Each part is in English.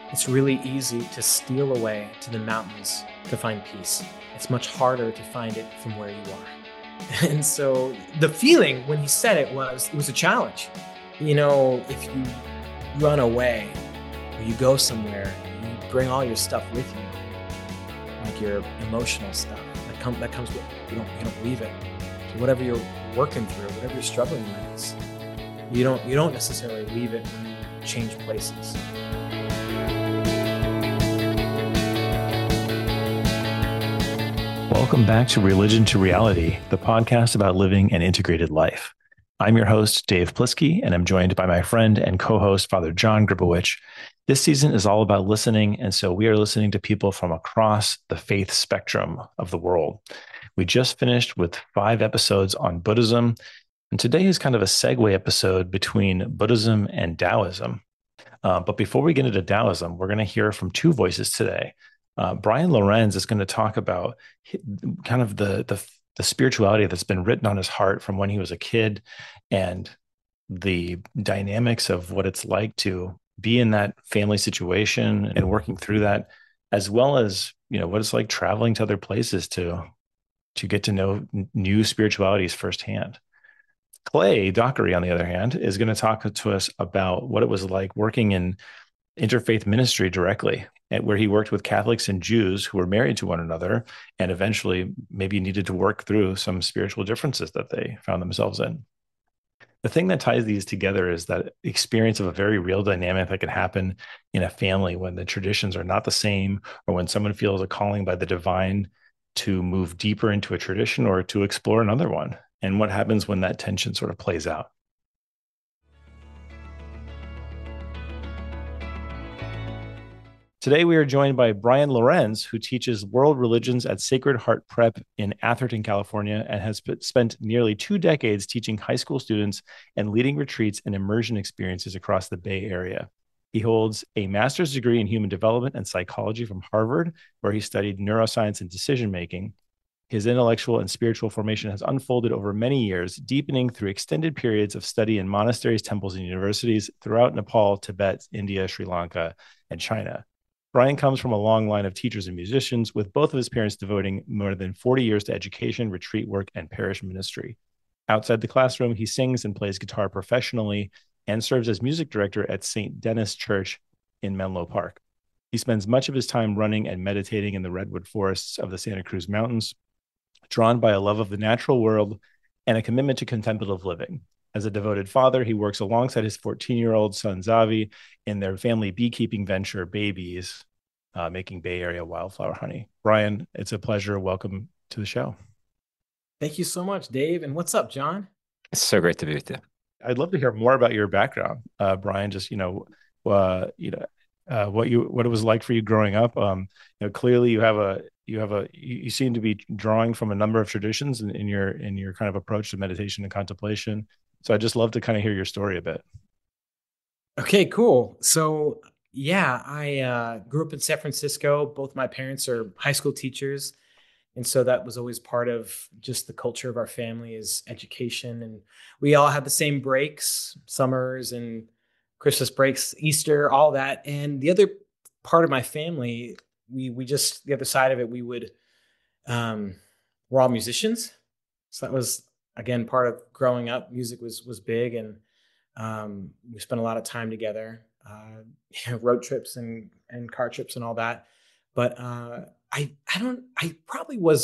It's really easy to steal away to the mountains to find peace. It's much harder to find it from where you are. And so the feeling when he said it was a challenge. If you run away or you go somewhere, you bring all your stuff with you, like your emotional stuff that comes with it. You don't leave it. So whatever you're working through, whatever you're struggling with, you don't necessarily leave it when you change places. Welcome back to Religion to Reality, the podcast about living an integrated life. I'm your host, Dave Plisky, and I'm joined by my friend and co-host, Father John Gribowich. This season is all about listening, and so we are listening to people from across the faith spectrum of the world. We just finished with 5 episodes on Buddhism, and today is kind of a segue episode between Buddhism and Taoism. But before we get into Taoism, we're going to hear from 2 voices today. Brian Lorenz is going to talk about kind of the spirituality that's been written on his heart from when he was a kid, and the dynamics of what it's like to be in that family situation and working through that, as well as what it's like traveling to other places to get to know new spiritualities firsthand. Clay Dockery, on the other hand, is going to talk to us about what it was like working in interfaith ministry directly, where he worked with Catholics and Jews who were married to one another and eventually maybe needed to work through some spiritual differences that they found themselves in. The thing that ties these together is that experience of a very real dynamic that can happen in a family when the traditions are not the same, or when someone feels a calling by the divine to move deeper into a tradition or to explore another one, and what happens when that tension sort of plays out. Today, we are joined by Brian Lorenz, who teaches world religions at Sacred Heart Prep in Atherton, California, and has spent nearly 2 decades teaching high school students and leading retreats and immersion experiences across the Bay Area. He holds a master's degree in human development and psychology from Harvard, where he studied neuroscience and decision making. His intellectual and spiritual formation has unfolded over many years, deepening through extended periods of study in monasteries, temples, and universities throughout Nepal, Tibet, India, Sri Lanka, and China. Brian comes from a long line of teachers and musicians, with both of his parents devoting more than 40 years to education, retreat work, and parish ministry. Outside the classroom, he sings and plays guitar professionally and serves as music director at St. Denis Church in Menlo Park. He spends much of his time running and meditating in the redwood forests of the Santa Cruz Mountains, drawn by a love of the natural world and a commitment to contemplative living. As a devoted father, he works alongside his 14-year-old son, Zavi, in their family beekeeping venture, Babies, making Bay Area wildflower honey. Brian, it's a pleasure. Welcome to the show. Thank you so much, Dave. And what's up, John? It's so great to be with you. I'd love to hear more about your background, Brian. Just what it was like for you growing up. Clearly you seem to be drawing from a number of traditions in your kind of approach to meditation and contemplation. So I'd just love to kind of hear your story a bit. Okay, cool. So yeah, I grew up in San Francisco. Both my parents are high school teachers. And so that was always part of just the culture of our family is education. And we all had the same breaks, summers and Christmas breaks, Easter, all that. And the other part of my family, we just, the other side of it, we're all musicians. So that was, again, part of growing up. Music was big. And we spent a lot of time together, road trips and car trips and all that. But I probably was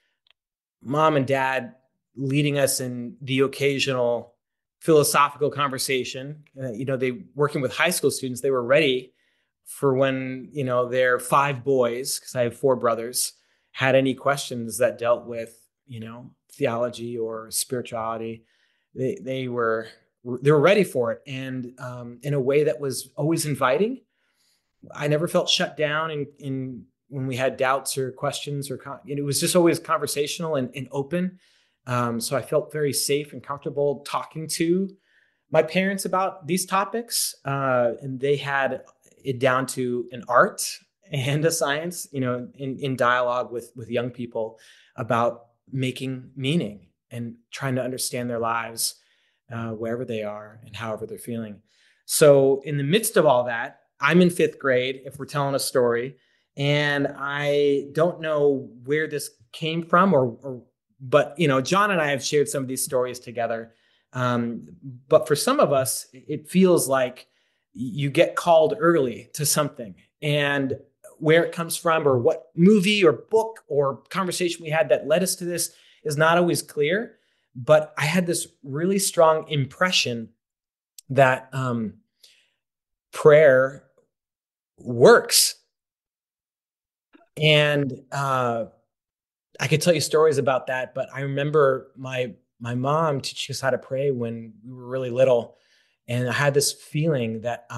mom and dad leading us in the occasional philosophical conversation. They working with high school students, they were ready for when, their 5 boys, because I have 4 brothers, had any questions that dealt with, theology or spirituality. They were ready for it. And in a way that was always inviting. I never felt shut down in when we had doubts or questions it was just always conversational and open. So I felt very safe and comfortable talking to my parents about these topics. And they had it down to an art and a science, in dialogue with young people about making meaning and trying to understand their lives, wherever they are and however they're feeling. So in the midst of all that, I'm in fifth grade, if we're telling a story, and I don't know where this came from, but John and I have shared some of these stories together. But for some of us, it feels like you get called early to something, and where it comes from, or what movie or book or conversation we had that led us to this is not always clear. But I had this really strong impression that prayer works. And I could tell you stories about that, but I remember my mom teaching us how to pray when we were really little, and I had this feeling that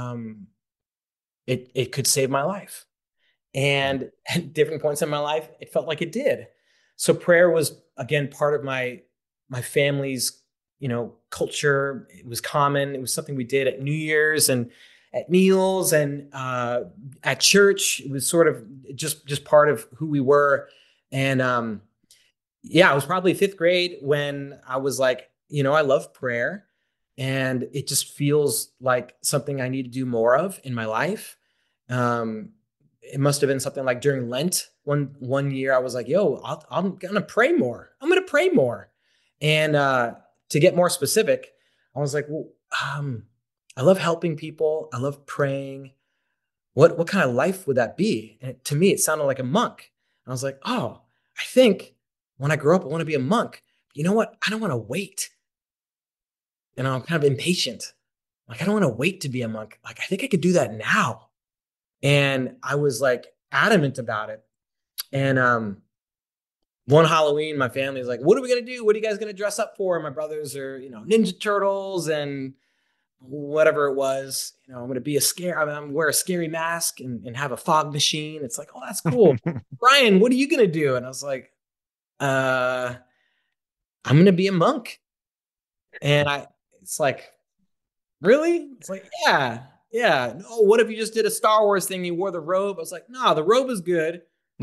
it could save my life. And at different points in my life, it felt like it did. So prayer was again part of my family's culture. It was common. It was something we did at New Year's and at meals and at church. It was sort of just part of who we were. And yeah, I was probably fifth grade when I was like, I love prayer, and it just feels like something I need to do more of in my life. It must have been something like during Lent. One year, I was like, "Yo, I'm gonna pray more. I'm gonna pray more." And to get more specific, I was like, "Well, I love helping people. I love praying. What kind of life would that be?" And to me, it sounded like a monk. And I was like, "Oh, I think when I grow up, I want to be a monk. You know what? I don't want to wait." And I'm kind of impatient. Like, I don't want to wait to be a monk. Like, I think I could do that now. And I was like adamant about it. And one Halloween, my family was like, "What are we gonna do? What are you guys gonna dress up for?" And my brothers are, Ninja Turtles and whatever it was. I'm gonna be I'm wear a scary mask and have a fog machine. It's like, "Oh, that's cool." "Brian, what are you gonna do?" And I was like, "Uh, I'm gonna be a monk." And it's like, "Really?" It's like, "Yeah, yeah." "No, what if you just did a Star Wars thing? You wore the robe?" I was like, "No, the robe is good."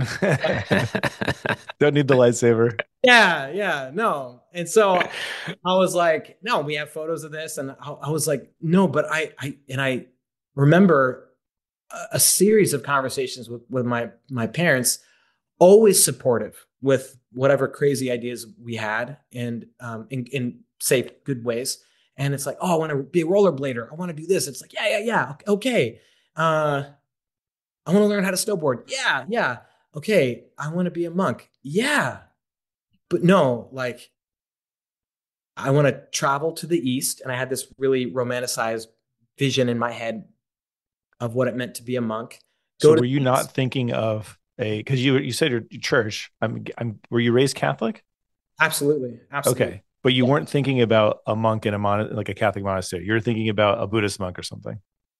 Don't need the lightsaber. Yeah, yeah, no. And so I was like, "No, we have photos of this." And I was like, "No," but I remember a series of conversations with my parents, always supportive with whatever crazy ideas we had, and in safe, good ways. And it's like, "Oh, I want to be a rollerblader. I want to do this." It's like, "Yeah, yeah, yeah. Okay. I want to learn how to snowboard." "Yeah, yeah. Okay. I want to be a monk." "Yeah." But no, like, I want to travel to the East. And I had this really romanticized vision in my head of what it meant to be a monk. So Go to were you the not East. thinking of because you said your church? Were you raised Catholic? Absolutely. Absolutely. Okay, but you Yeah. weren't thinking about a monk in like a Catholic monastery. You're thinking about a Buddhist monk or something.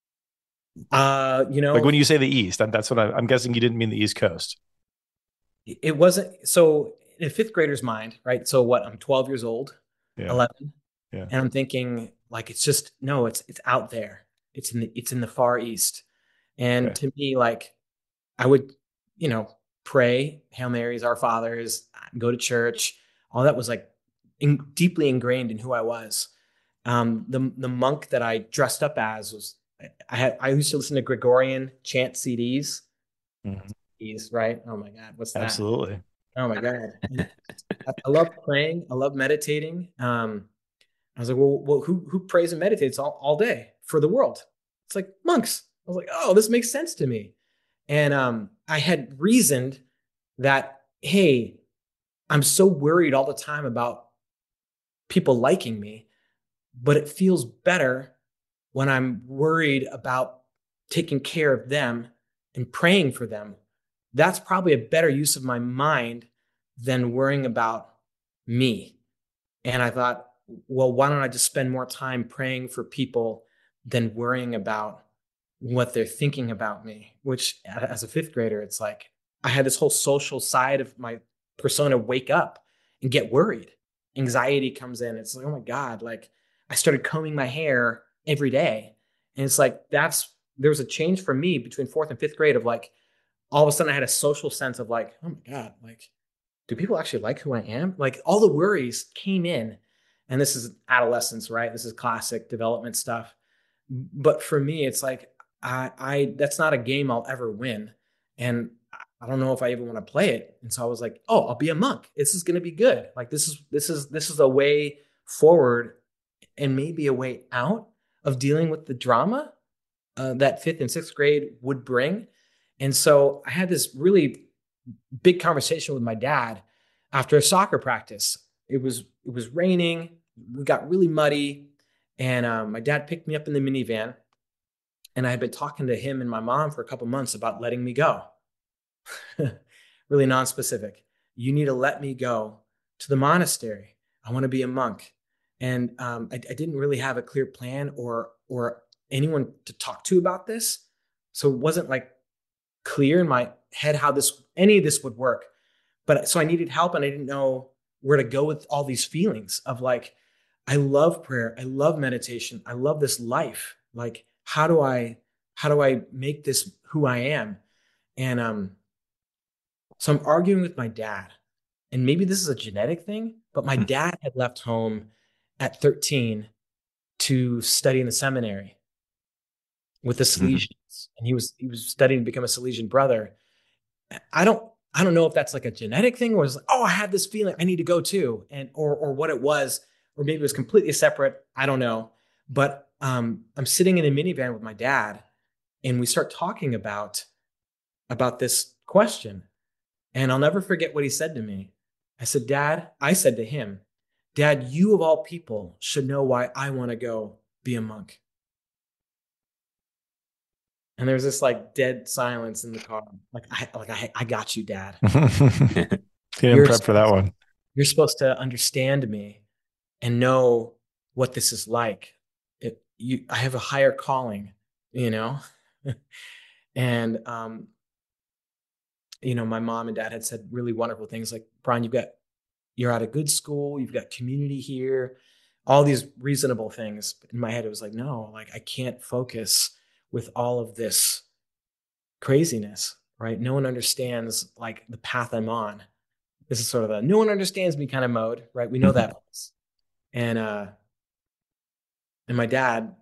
Like when you say the East, that's what I'm guessing. You didn't mean the East Coast. it wasn't so in a fifth grader's mind, right? So what? I'm 12 years old, Yeah, 11, yeah. and I'm thinking like, it's just no, it's out there. It's in the far East. And Okay. to me, like, I would, you know, pray, Hail Marys, Our Fathers, go to church. All that was like deeply ingrained in who I was. The monk that I dressed up as was I used to listen to Gregorian chant CDs. Mhm. CDs, right? Oh my God, what's that? Absolutely. Oh my God. And I love praying. I love meditating. I was like, well, who prays and meditates all day for the world? It's like monks. I was like, oh, this makes sense to me. And I had reasoned that, hey, I'm so worried all the time about people liking me, but it feels better when I'm worried about taking care of them and praying for them. That's probably a better use of my mind than worrying about me. And I thought, well, why don't I just spend more time praying for people than worrying about what they're thinking about me? Which, as a fifth grader, it's like I had this whole social side of my persona wake up and get worried. Anxiety comes in. It's like, oh my God, like, I started combing my hair every day. And it's like, there was a change for me between fourth and fifth grade of like, all of a sudden I had a social sense of like, oh my God, like, do people actually like who I am? Like, all the worries came in. And this is adolescence, right? This is classic development stuff. But for me, it's like, I that's not a game I'll ever win. And I don't know if I even want to play it. And so I was like, oh, I'll be a monk. This is going to be good. Like this is a way forward and maybe a way out of dealing with the drama that fifth and sixth grade would bring. And so I had this really big conversation with my dad after a soccer practice. It was raining. We got really muddy, and my dad picked me up in the minivan. And I had been talking to him and my mom for a couple months about letting me go. Really non-specific. You need to let me go to the monastery. I want to be a monk. And I didn't really have a clear plan or anyone to talk to about this. So it wasn't like clear in my head how any of this would work. But so I needed help and I didn't know where to go with all these feelings of like, I love prayer. I love meditation. I love this life. Like, how do I make this who I am? And so I'm arguing with my dad. And maybe this is a genetic thing, but my dad had left home at 13 to study in the seminary with the Salesians. And he was studying to become a Salesian brother. I don't I don't know if that's like a genetic thing or it's like, oh, I had this feeling I need to go too. And or what it was, or maybe it was completely separate. I don't know. But I'm sitting in a minivan with my dad and we start talking about this question. And I'll never forget what he said to me. I said to him, Dad, you of all people should know why I want to go be a monk. And there was this like dead silence in the car. I got you, Dad. He didn't prep for that one. You're supposed to understand me and know what this is like. I have a higher calling, you know? And, my mom and dad had said really wonderful things like, Brian, you're at a good school, you've got community here, all these reasonable things. But in my head, it was like, no, like I can't focus with all of this craziness, right? No one understands like the path I'm on. This is sort of a no one understands me kind of mode, right? We know that. And my dad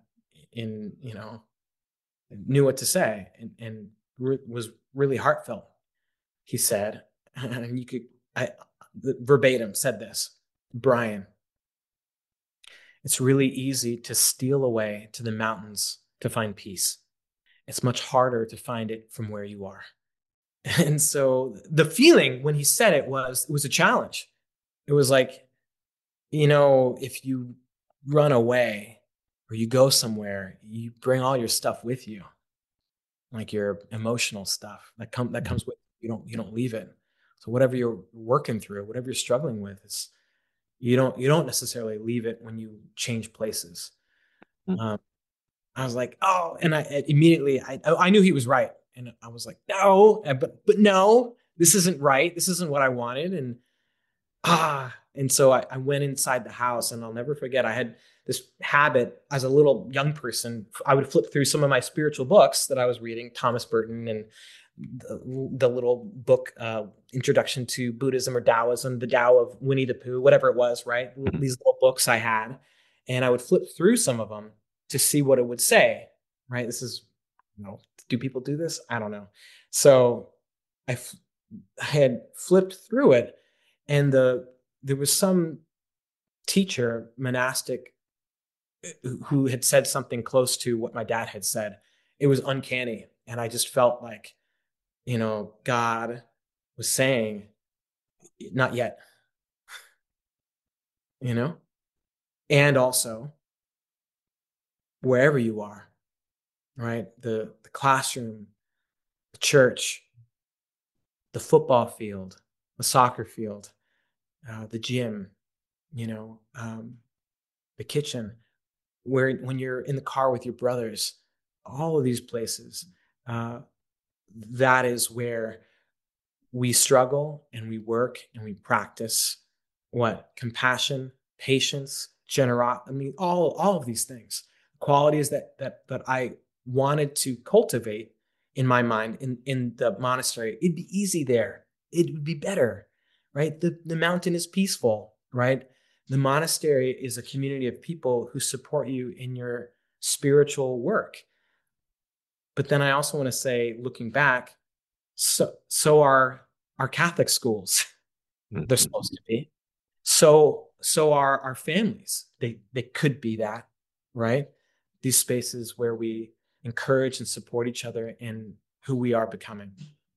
knew what to say and was really heartfelt. He said, and verbatim said this, Brian, it's really easy to steal away to the mountains to find peace. It's much harder to find it from where you are. And so the feeling when he said it was a challenge. It was like, if you run away or you go somewhere, you bring all your stuff with you, like your emotional stuff that comes with you don't leave it. So whatever you're working through, whatever you're struggling with, you don't necessarily leave it when you change places. I was like, oh, and I immediately I knew he was right, and I was like, no, but no, this isn't right. This isn't what I wanted, and so I went inside the house, and I'll never forget. I had this habit as a little young person. I would flip through some of my spiritual books that I was reading, Thomas Burton and the little book, Introduction to Buddhism or Taoism, the Tao of Winnie the Pooh, whatever it was, right? These little books I had, and I would flip through some of them to see what it would say, right? This is, do people do this? I don't know. So I had flipped through it, and there was some teacher, monastic, who had said something close to what my dad had said. It was uncanny. And I just felt like, God was saying, not yet, and also wherever you are, right? The classroom, the church, the football field, the soccer field, the gym, the kitchen, when you're in the car with your brothers, all of these places, that is where we struggle and we work and we practice compassion, patience, generosity. I mean, all of these things, qualities that I wanted to cultivate in my mind in the monastery. It'd be easy there. It would be better, right? The mountain is peaceful, right? The monastery is a community of people who support you in your spiritual work. But then I also want to say, looking back, so are our Catholic schools. They're Mhm. supposed to be. So are our families. They could be that, right? These spaces where we encourage and support each other in who we are becoming.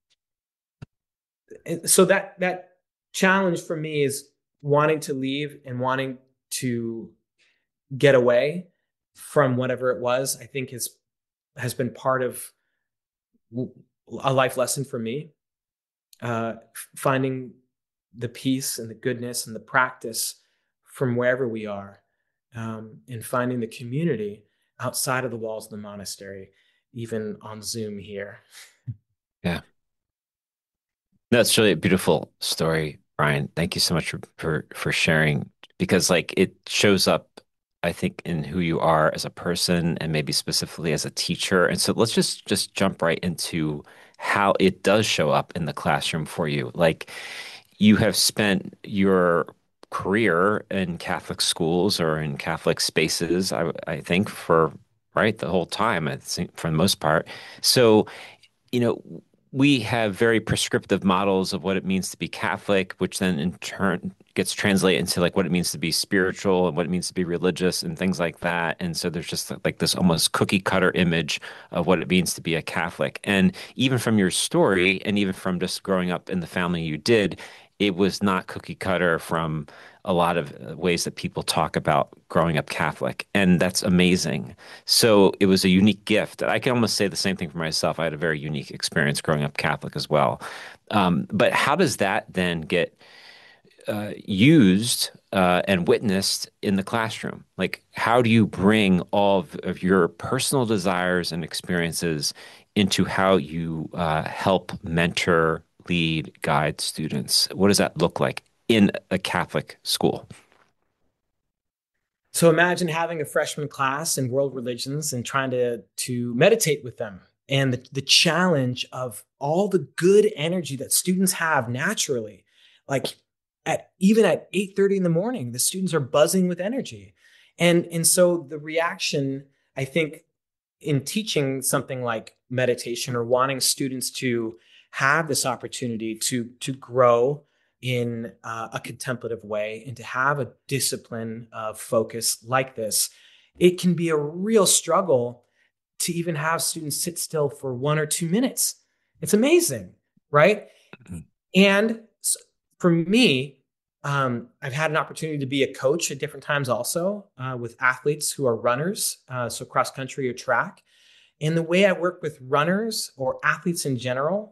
So that challenge for me is wanting to leave and wanting to get away from whatever it was. I think has been part of a life lesson for me. Finding the peace and the goodness and the practice from wherever we are, and finding the community outside of the walls of the monastery, even on Zoom here. Yeah. That's really a beautiful story, Brian. Thank you so much for sharing because like it shows up, I think, in who you are as a person and maybe specifically as a teacher. And so let's just jump right into how it does show up in the classroom for you. Like you have spent your career in Catholic schools or in Catholic spaces, I think, for right the whole time, I think, for the most part. So you know, we have very prescriptive models of what it means to be Catholic, which then in turn gets translated into like what it means to be spiritual and what it means to be religious and things like that. And so there's just like this almost cookie cutter image of what it means to be a Catholic. And even from your story, and even from just growing up in the family you did, it was not cookie cutter from a lot of ways that people talk about growing up Catholic. And that's amazing. So it was a unique gift. I can almost say the same thing for myself. I had a very unique experience growing up Catholic as well. But how does that then get used and witnessed in the classroom? Like, how do you bring all of your personal desires and experiences into how you help mentor, lead, guide students? What does that look like in a Catholic school? So imagine having a freshman class in world religions and trying to meditate with them, and the challenge of all the good energy that students have naturally, like at even at 8:30 in the morning, the students are buzzing with energy. And so the reaction, I think, in teaching something like meditation or wanting students to have this opportunity to grow in a contemplative way and to have a discipline of focus like this, it can be a real struggle to even have students sit still for 1 or 2 minutes. It's amazing, right? And for me, I've had an opportunity to be a coach at different times also, with athletes who are runners, so cross country or track. And the way I work with runners or athletes in general,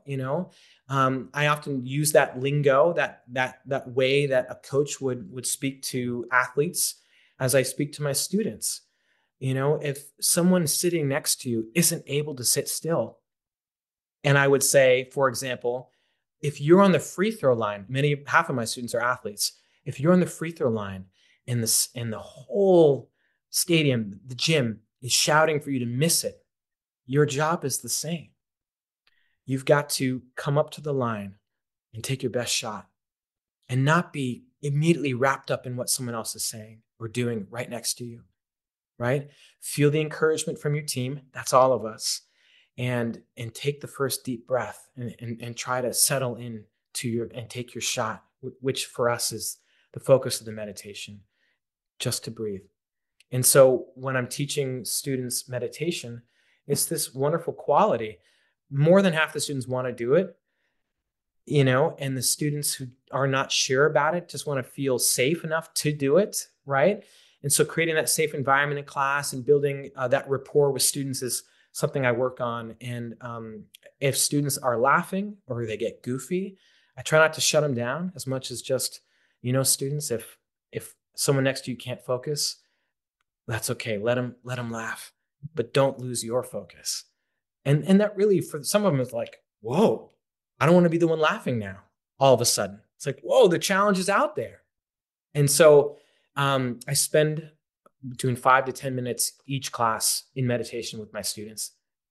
I often use that lingo, that way that a coach would speak to athletes as I speak to my students. If someone sitting next to you isn't able to sit still, and I would say, for example, if you're on the free throw line, half of my students are athletes. If you're on the free throw line and the whole stadium, the gym is shouting for you to miss it, your job is the same. You've got to come up to the line and take your best shot and not be immediately wrapped up in what someone else is saying or doing right next to you, right? Feel the encouragement from your team. That's all of us. And take the first deep breath and try to settle in to your and take your shot, which for us is the focus of the meditation, just to breathe. And so when I'm teaching students meditation, it's this wonderful quality. More than half the students want to do it, and the students who are not sure about it just want to feel safe enough to do it, right? And so creating that safe environment in class and building that rapport with students is something I work on. And if students are laughing or they get goofy, I try not to shut them down as much as just, students, if someone next to you can't focus, that's okay. Let them laugh, but don't lose your focus. And that really, for some of them, is like, whoa, I don't want to be the one laughing now. All of a sudden, it's like, whoa, the challenge is out there. And so I spend between 5 to 10 minutes each class in meditation with my students.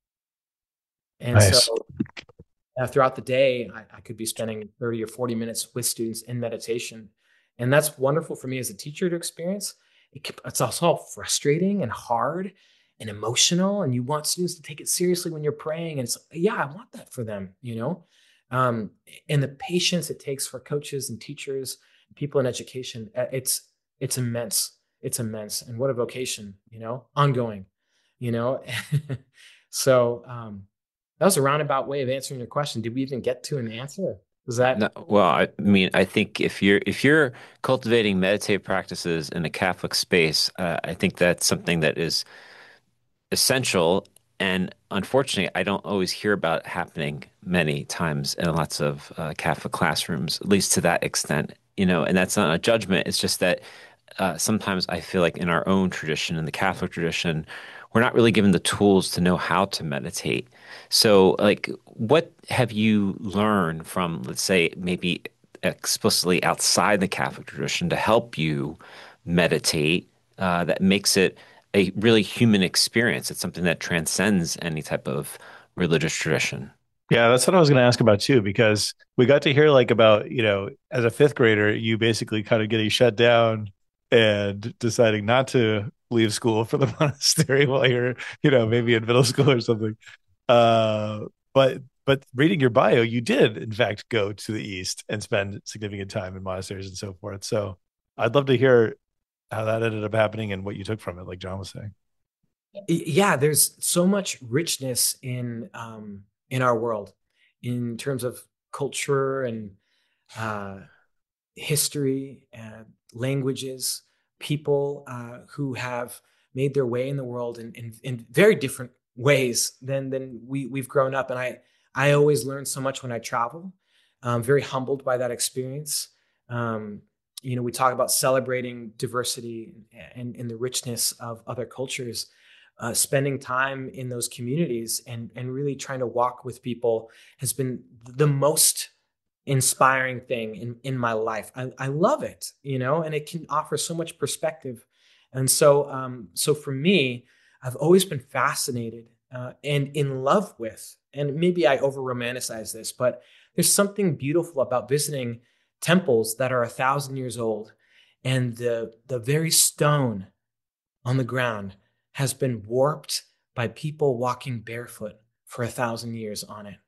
And so Nice. throughout the day, I could be spending 30 or 40 minutes with students in meditation. And that's wonderful for me as a teacher to experience. It's also frustrating and hard. and emotional, and you want students to take it seriously when you're praying. And it's, yeah, I want that for them, um, and the patience it takes for coaches and teachers, people in education, it's immense. It's immense. And what a vocation, ongoing, you know? So, that was a roundabout way of answering your question. Did we even get to an answer? Was No, that? well, I mean, I think if you're cultivating meditative practices in a Catholic space, I think that's something that is essential. And unfortunately, I don't always hear about it happening many times in lots of Catholic classrooms, at least to that extent, and that's not a judgment. It's just that sometimes I feel like in our own tradition, in the Catholic tradition, we're not really given the tools to know how to meditate. So, like, what have you learned from, let's say, maybe explicitly outside the Catholic tradition to help you meditate that makes it a really human experience? It's something that transcends any type of religious tradition. Yeah, that's what I was going to ask about too, because we got to hear like about, as a fifth grader, you basically kind of getting shut down and deciding not to leave school for the monastery while you're, maybe in middle school or something. Uh, but reading your bio, you did in fact go to the East and spend significant time in monasteries and so forth. So I'd love to hear how that ended up happening and what you took from it, like John was saying. Yeah, there's so much richness in our world in terms of culture and uh, history and languages, people who have made their way in the world in very different ways than we've grown up. And I always learn so much when I travel. I'm very humbled by that experience. Um, we talk about celebrating diversity and the richness of other cultures. Spending time in those communities and really trying to walk with people has been the most inspiring thing in my life. I love it, and it can offer so much perspective. And so for me, I've always been fascinated and in love with, and maybe I over romanticize this, but there's something beautiful about visiting temples that are 1,000 years old, and the very stone on the ground has been warped by people walking barefoot for 1,000 years on it,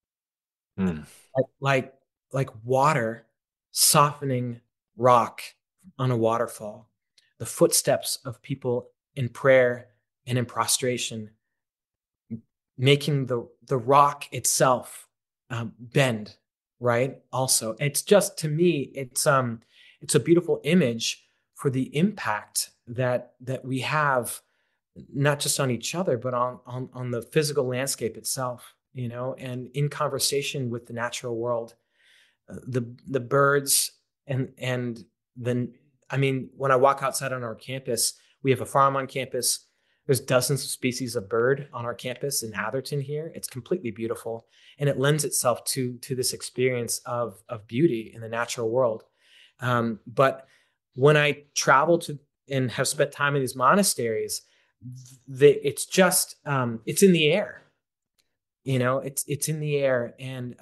Hmm. like like like water softening rock on a waterfall, the footsteps of people in prayer and in prostration, making the rock itself bend, right? Also, it's just, to me, it's a beautiful image for the impact that we have, not just on each other, but on the physical landscape itself, and in conversation with the natural world, the birds and then, I mean, when I walk outside on our campus, we have a farm on campus. There's dozens of species of bird on our campus in Atherton here. It's completely beautiful, and it lends itself to this experience of beauty in the natural world. But when I travel to and have spent time in these monasteries, it's just it's in the air. It's in the air, and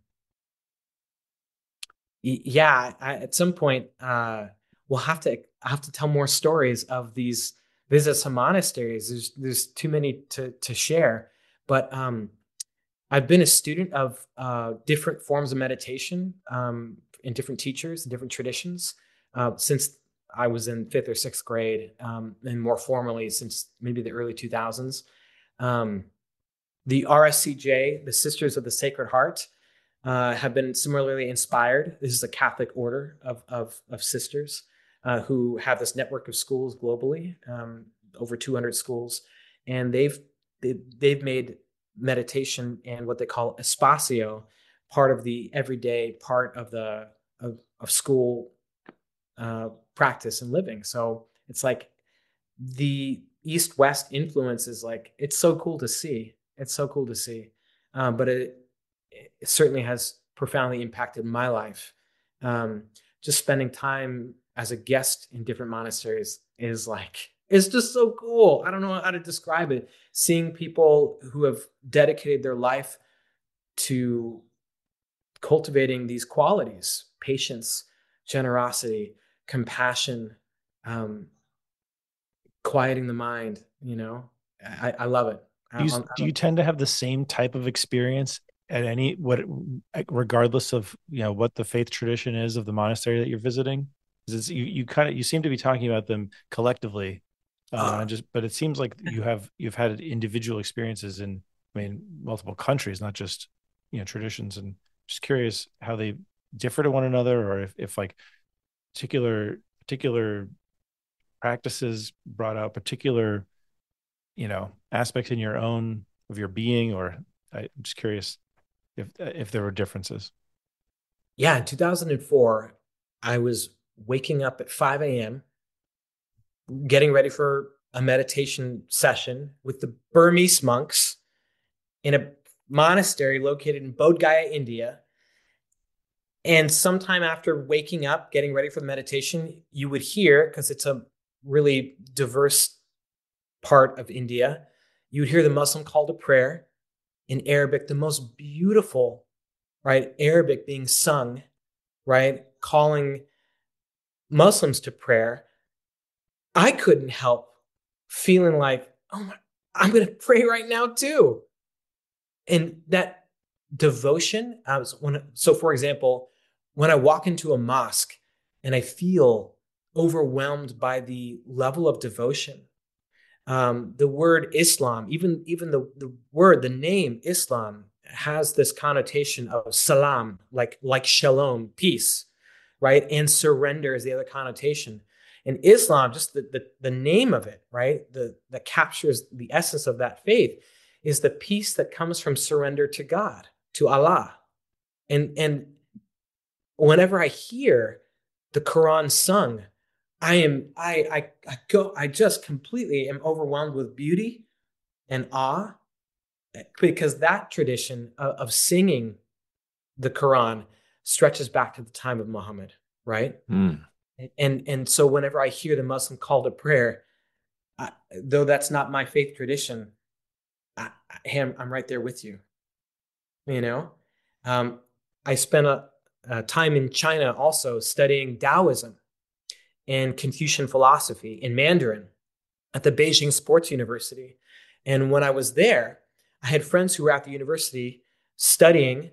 yeah, at some point, I have to tell more stories of these visits to monasteries. There's too many to share, but I've been a student of different forms of meditation, and different teachers and different traditions since I was in fifth or sixth grade, and more formally since maybe the early 2000s. Um, the RSCJ, the Sisters of the Sacred Heart, have been similarly inspired. This is a Catholic order of sisters who have this network of schools globally, over 200 schools, and they've made meditation and what they call espacio part of the everyday part of school practice and living. So it's like the East-West influence is like, it's so cool to see. It's so cool to see. But it certainly has profoundly impacted my life. Um, just spending time as a guest in different monasteries is like, it's just so cool. I don't know how to describe it. Seeing people who have dedicated their life to cultivating these qualities: patience, generosity, compassion, um, quieting the mind, I love it. Do you tend to have the same type of experience at any what regardless of what the faith tradition is of the monastery that you're visiting? Because it's you seem to be talking about them collectively, but it seems like you've had individual experiences in, I mean, multiple countries, not just traditions. And just curious how they differ to one another, or if like particular practices brought out particular aspects in your own of your being, or I'm just curious if there were differences. Yeah, in 2004, I was waking up at 5 a.m., getting ready for a meditation session with the Burmese monks in a monastery located in Bodh Gaya, India. And sometime after waking up, getting ready for the meditation, you would hear, because it's a really diverse part of India, you would hear the Muslim call to prayer in Arabic, the most beautiful, right? Arabic being sung, right? Calling Muslims to prayer. I couldn't help feeling like, oh my, I'm going to pray right now too. And that devotion, so for example, when I walk into a mosque and I feel overwhelmed by the level of devotion, the word Islam, even the word, the name Islam has this connotation of salam, like shalom, peace, right? And surrender is the other connotation. And Islam, just the name of it, right? That captures the essence of that faith is the peace that comes from surrender to God, to Allah. And whenever I hear the Quran sung, I just completely am overwhelmed with beauty and awe, because that tradition of singing the Quran stretches back to the time of Muhammad, right? Mm. And so whenever I hear the Muslim call to prayer, though that's not my faith tradition, I'm right there with you. You know, um, I spent a time in China also studying Taoism and Confucian philosophy in Mandarin at the Beijing Sports University. And when I was there, I had friends who were at the university studying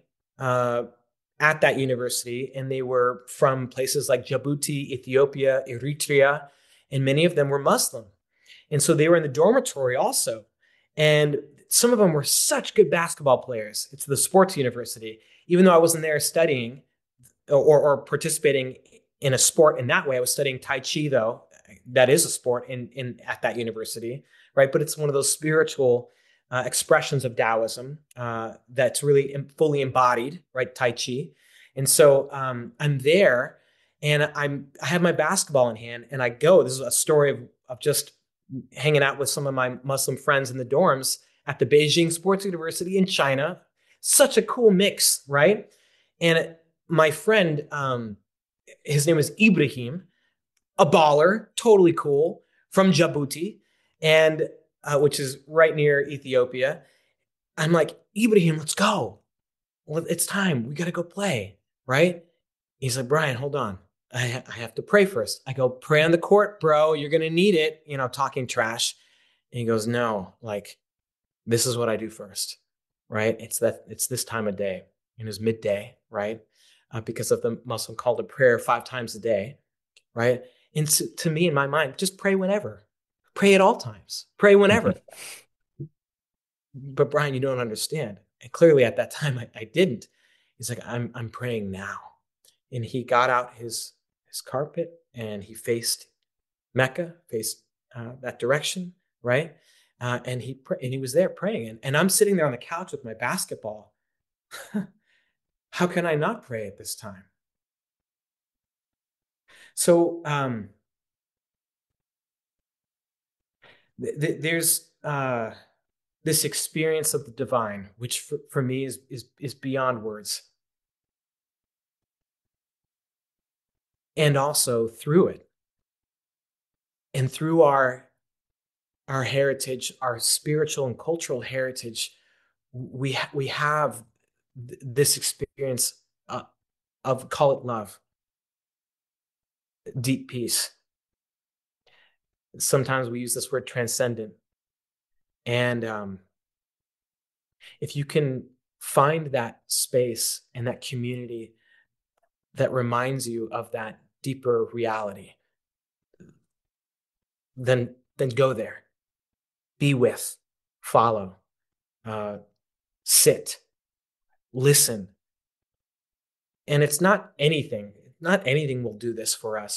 at that university, and they were from places like Djibouti, Ethiopia, Eritrea, and many of them were Muslim. And so they were in the dormitory also. And some of them were such good basketball players. It's the sports university. Even though I wasn't there studying or participating in a sport in that way, I was studying Tai Chi, though. That is a sport in at that university, right? But it's one of those spiritual expressions of Taoism that's really fully embodied, right? Tai Chi. And so I'm there, and I have my basketball in hand, and I go. This is a story of just hanging out with some of my Muslim friends in the dorms at the Beijing Sports University in China. Such a cool mix, right? And my friend, his name is Ibrahim, a baller, totally cool, from Djibouti, and which is right near Ethiopia. I'm like, Ibrahim, let's go. Well, it's time. We got to go play, right? He's like, Brian, hold on. I have to pray first. I go, pray on the court, bro. You're going to need it, talking trash. And he goes, no, like, this is what I do first, right? It's this time of day. It was midday, right? Because of the Muslim call to prayer 5 times a day, right? And to me, in my mind, just pray whenever. Pray at all times. Pray whenever. But Brian, you don't understand. And clearly at that time, I didn't. He's like, I'm praying now. And he got out his carpet and he faced Mecca, faced that direction, right? And he was there praying. And I'm sitting there on the couch with my basketball. How can I not pray at this time? So there's this experience of the divine, which for me is beyond words. And also through it, and through our heritage, our spiritual and cultural heritage, we have this experience of, call it love, deep peace. Sometimes we use this word transcendent. And if you can find that space and that community that reminds you of that deeper reality, then go there, be with, follow, uh, sit, listen. And it's not anything. Not anything will do this for us.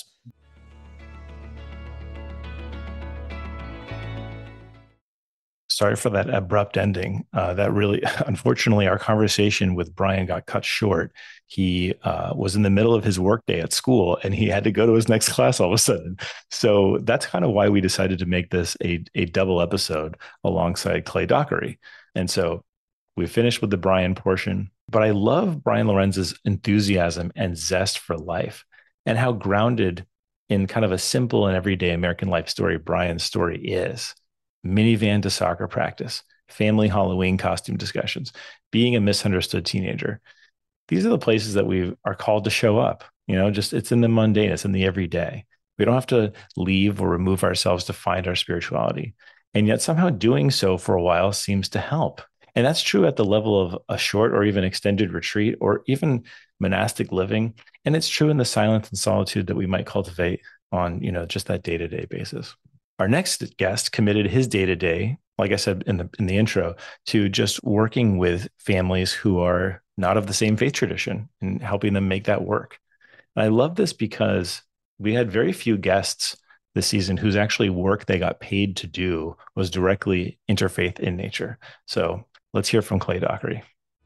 Sorry for that abrupt ending. That really, unfortunately, our conversation with Brian got cut short. He was in the middle of his workday at school and he had to go to his next class all of a sudden. So that's kind of why we decided to make this a double episode alongside Clay Dockery. And so we finished with the Brian portion, but I love Brian Lorenz's enthusiasm and zest for life and how grounded in kind of a simple and everyday American life story Brian's story is. Minivan to soccer practice, family Halloween costume discussions, being a misunderstood teenager. These are the places that we are called to show up. Just it's in the mundane, it's in the everyday. We don't have to leave or remove ourselves to find our spirituality. And yet somehow doing so for a while seems to help. And that's true at the level of a short or even extended retreat or even monastic living. And it's true in the silence and solitude that we might cultivate on, just that day-to-day basis. Our next guest committed his day to day, like I said in the intro, to just working with families who are not of the same faith tradition and helping them make that work. And I love this because we had very few guests this season whose actually work they got paid to do was directly interfaith in nature. So let's hear from Clay Dockery.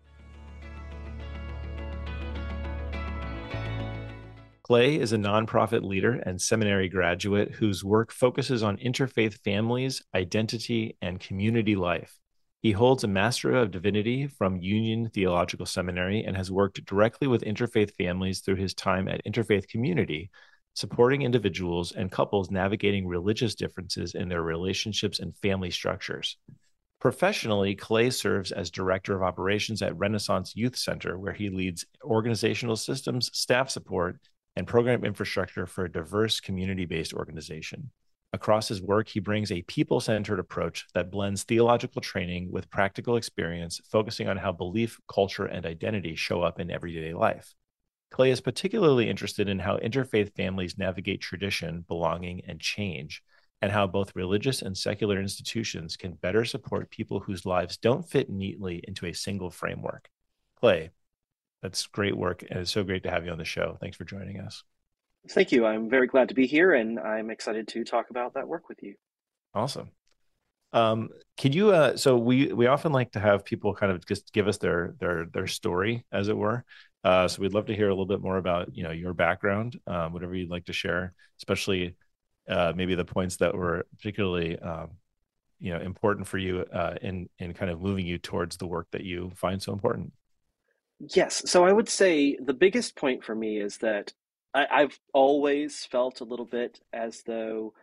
Clay is a nonprofit leader and seminary graduate whose work focuses on interfaith families, identity, and community life. He holds a Master of Divinity from Union Theological Seminary and has worked directly with interfaith families through his time at Interfaith Community, supporting individuals and couples navigating religious differences in their relationships and family structures. Professionally, Clay serves as Director of Operations at Renaissance Youth Center, where he leads organizational systems, staff support, and program infrastructure for a diverse community-based organization. Across his work, he brings a people-centered approach that blends theological training with practical experience, focusing on how belief, culture, and identity show up in everyday life. Clay is particularly interested in how interfaith families navigate tradition, belonging, and change, and how both religious and secular institutions can better support people whose lives don't fit neatly into a single framework. Clay, that's great work, and it's so great to have you on the show. Thanks for joining us. Thank you. I'm very glad to be here, and I'm excited to talk about that work with you. Awesome. Can you? So we often like to have people kind of just give us their story, as it were. So we'd love to hear a little bit more about your background, whatever you'd like to share, especially maybe the points that were particularly important for you in kind of moving you towards the work that you find so important. Yes, so I would say the biggest point for me is that I've always felt a little bit as though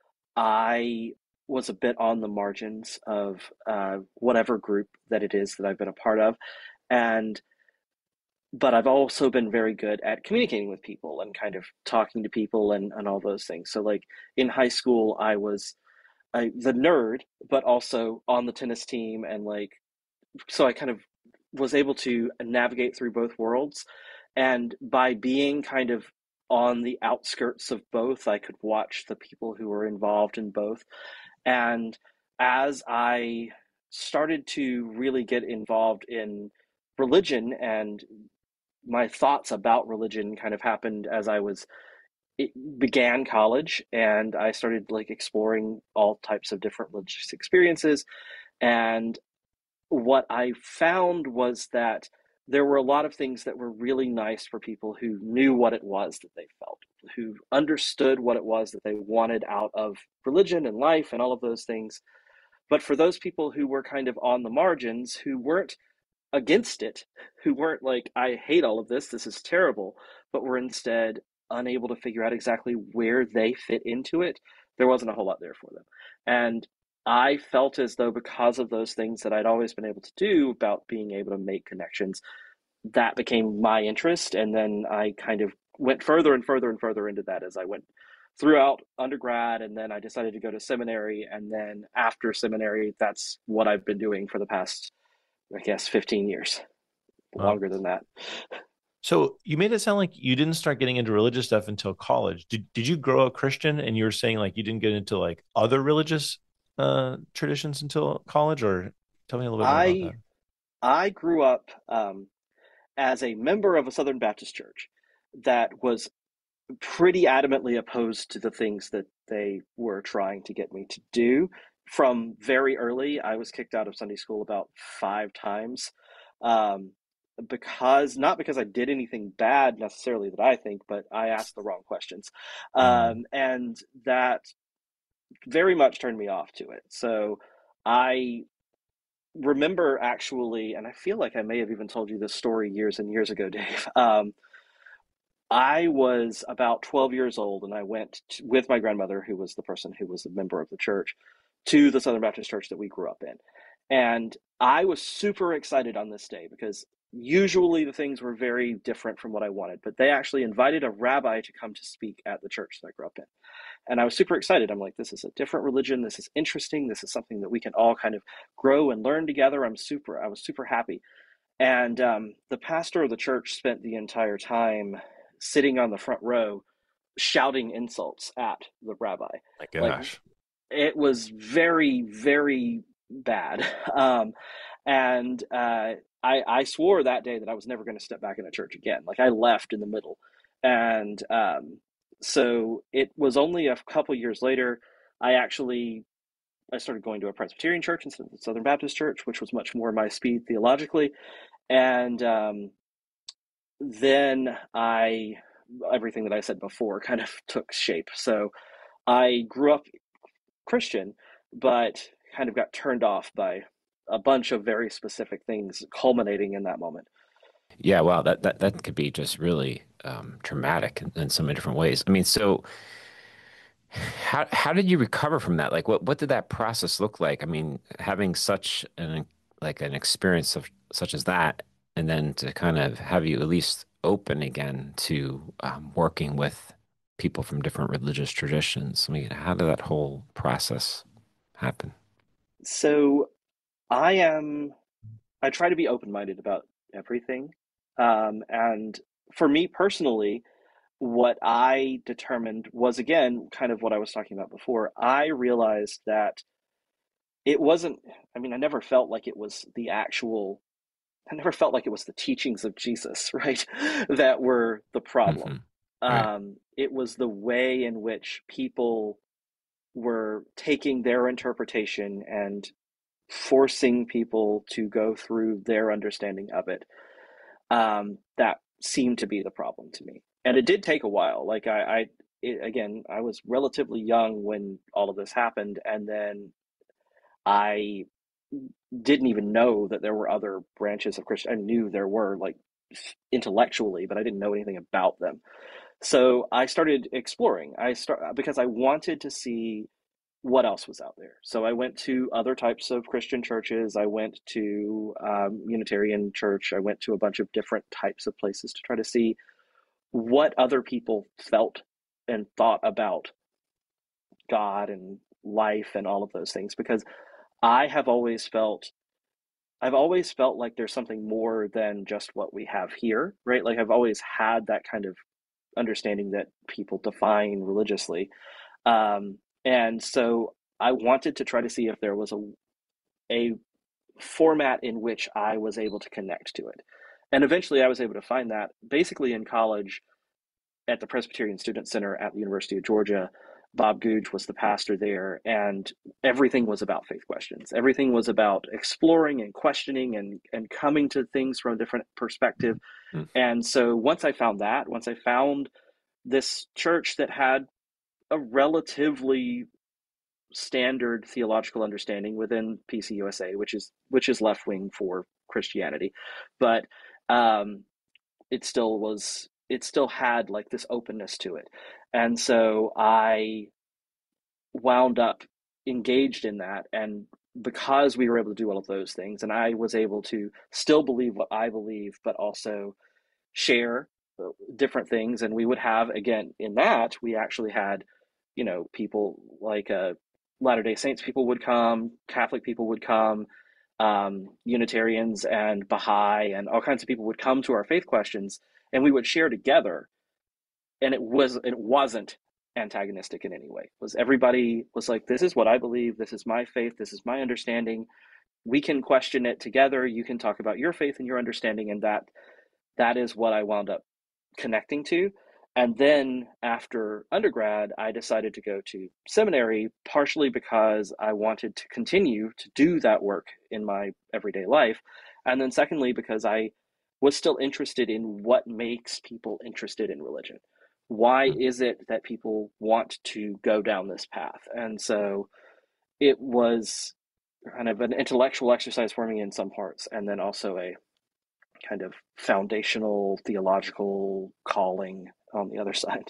I was a bit on the margins of whatever group that it is that I've been a part of, and but I've also been very good at communicating with people and kind of talking to people and all those things. So like in high school, I was the nerd, but also on the tennis team and like so I kind of was able to navigate through both worlds. And by being kind of on the outskirts of both, I could watch the people who were involved in both. And as I started to really get involved in religion and my thoughts about religion kind of happened as it began college and I started like exploring all types of different religious experiences. And what I found was that there were a lot of things that were really nice for people who knew what it was that they felt, who understood what it was that they wanted out of religion and life and all of those things. But for those people who were kind of on the margins, who weren't against it, who weren't like, I hate all of this is terrible, but were instead unable to figure out exactly where they fit into it, there wasn't a whole lot there for them. And I felt as though because of those things that I'd always been able to do about being able to make connections, that became my interest. And then I kind of went further and further and further into that as I went throughout undergrad, and then I decided to go to seminary, and then after seminary, that's what I've been doing for the past, I guess, 15 years, Wow. longer than that. So you made it sound like you didn't start getting into religious stuff until college. Did you grow up Christian and you were saying like you didn't get into like other religious traditions until college, or tell me a little bit more about I that. I grew up as a member of a Southern Baptist church that was pretty adamantly opposed to the things that they were trying to get me to do. From very early, I was kicked out of Sunday school about 5 times, um, because not because I did anything bad necessarily that I think, but I asked the wrong questions, Mm. and that very much turned me off to it. So I remember actually, and I feel like I may have even told you this story years and years ago, Dave. I was about 12 years old, and I went with my grandmother, who was the person who was a member of the church, to the Southern Baptist church that we grew up in. And I was super excited on this day because usually the things were very different from what I wanted, but they actually invited a rabbi to come to speak at the church that I grew up in. And I was super excited. I'm like, this is a different religion. This is interesting. This is something that we can all kind of grow and learn together. I was super happy. And the pastor of the church spent the entire time sitting on the front row shouting insults at the rabbi. My Like, gosh. it was very, very bad. And I swore that day that I was never going to step back in a church again. Like, I left in the middle. And so it was only a couple years later, I started going to a Presbyterian church instead of the Southern Baptist church, which was much more my speed theologically. And then everything that I said before kind of took shape. So I grew up Christian, but kind of got turned off by a bunch of very specific things culminating in that moment. Yeah, wow, that could be just really traumatic in so many different ways. I mean, so how did you recover from that? Like, what did that process look like? I mean, having such an experience of such as that, and then to kind of have you at least open again to working with people from different religious traditions. I mean, how did that whole process happen? So I try to be open minded about everything. And for me personally, what I determined was, again, kind of what I was talking about before. I realized that it wasn't, I mean, I never felt like it was the teachings of Jesus, right, that were the Hmm. problem. Right. It was the way in which people were taking their interpretation and forcing people to go through their understanding of it, that seemed to be the problem to me. And it did take a while. Like again, I was relatively young when all of this happened, and then I didn't even know that there were other branches of Christian. I knew there were, like, intellectually, but I didn't know anything about them. So I started exploring. Because I wanted to see what else was out there. So I went to other types of Christian churches. I went to Unitarian Church. I went to a bunch of different types of places to try to see what other people felt and thought about God and life and all of those things. Because I have always felt I've always felt like there's something more than just what we have here, right? Like, I've always had that kind of understanding that people define religiously. And so I wanted to try to see if there was a format in which I was able to connect to it. And eventually I was able to find that basically in college at the Presbyterian Student Center at the University of Georgia. Bob Googe was the pastor there, and everything was about faith questions. Everything was about exploring and questioning and coming to things from a different perspective. Mm. And so once I found this church that had a relatively standard theological understanding within PCUSA, which is left wing for Christianity, but um, it still had like this openness to it, and so I wound up engaged in that. And because we were able to do all of those things, and I was able to still believe what I believe, but also share different things, and we would have, again, in that we actually had people like Latter-day Saints people would come, Catholic people would come, Unitarians and Baha'i and all kinds of people would come to our faith questions, and we would share together. And it wasn't antagonistic in any way. Everybody was like, this is what I believe, this is my faith, this is my understanding. We can question it together. You can talk about your faith and your understanding, and that is what I wound up connecting to. And then after undergrad, I decided to go to seminary, partially because I wanted to continue to do that work in my everyday life. And then secondly, because I was still interested in what makes people interested in religion. Why is it that people want to go down this path? And so it was kind of an intellectual exercise for me in some parts, and then also a kind of foundational theological calling on the other side.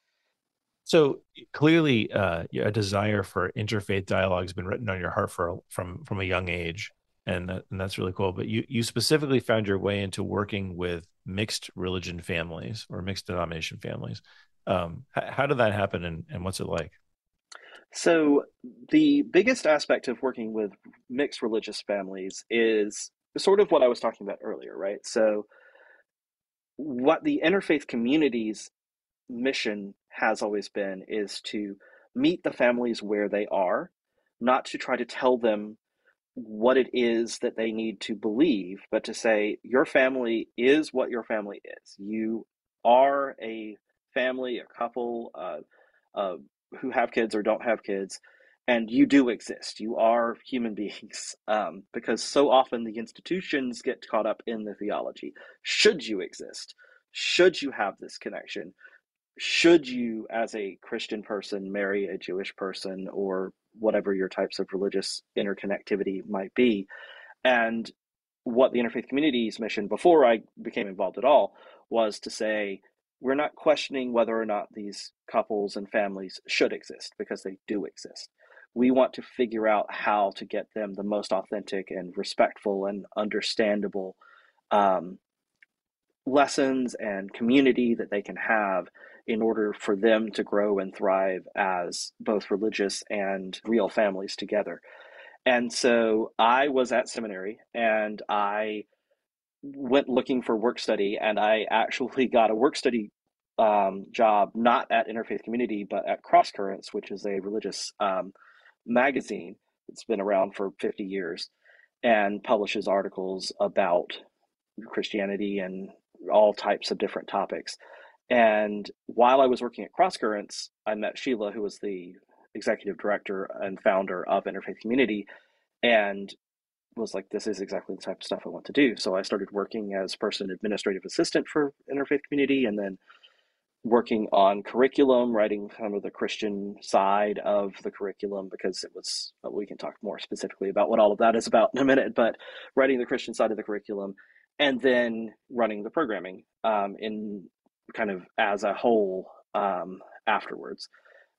So clearly, a desire for interfaith dialogue has been written on your heart from a young age, and that's really cool. But you specifically found your way into working with mixed religion families or mixed denomination families. How did that happen, and what's it like? So the biggest aspect of working with mixed religious families is sort of what I was talking about earlier, right? So what the interfaith community's mission has always been is to meet the families where they are, not to try to tell them what it is that they need to believe, but to say, your family is what your family is. You are a family, a couple who have kids or don't have kids, and you do exist. You are human beings, because so often the institutions get caught up in the theology. Should you exist? Should you have this connection? Should you, as a Christian person, marry a Jewish person, or whatever your types of religious interconnectivity might be? And what the interfaith community's mission, before I became involved at all, was to say, we're not questioning whether or not these couples and families should exist, because they do exist. We want to figure out how to get them the most authentic and respectful and understandable lessons and community that they can have in order for them to grow and thrive as both religious and real families together. And so I was at seminary, and I went looking for work study, and I actually got a work study job, not at Interfaith Community, but at Cross Currents, which is a religious magazine that's been around for 50 years and publishes articles about Christianity and all types of different topics. And while I was working at Cross Currents, I met Sheila, who was the executive director and founder of Interfaith Community, and was like, this is exactly the type of stuff I want to do. So I started working as person administrative assistant for Interfaith Community, and then working on curriculum, writing kind of the Christian side of the curriculum, because it was, we can talk more specifically about what all of that is about in a minute, but writing the Christian side of the curriculum, and then running the programming in kind of as a whole afterwards.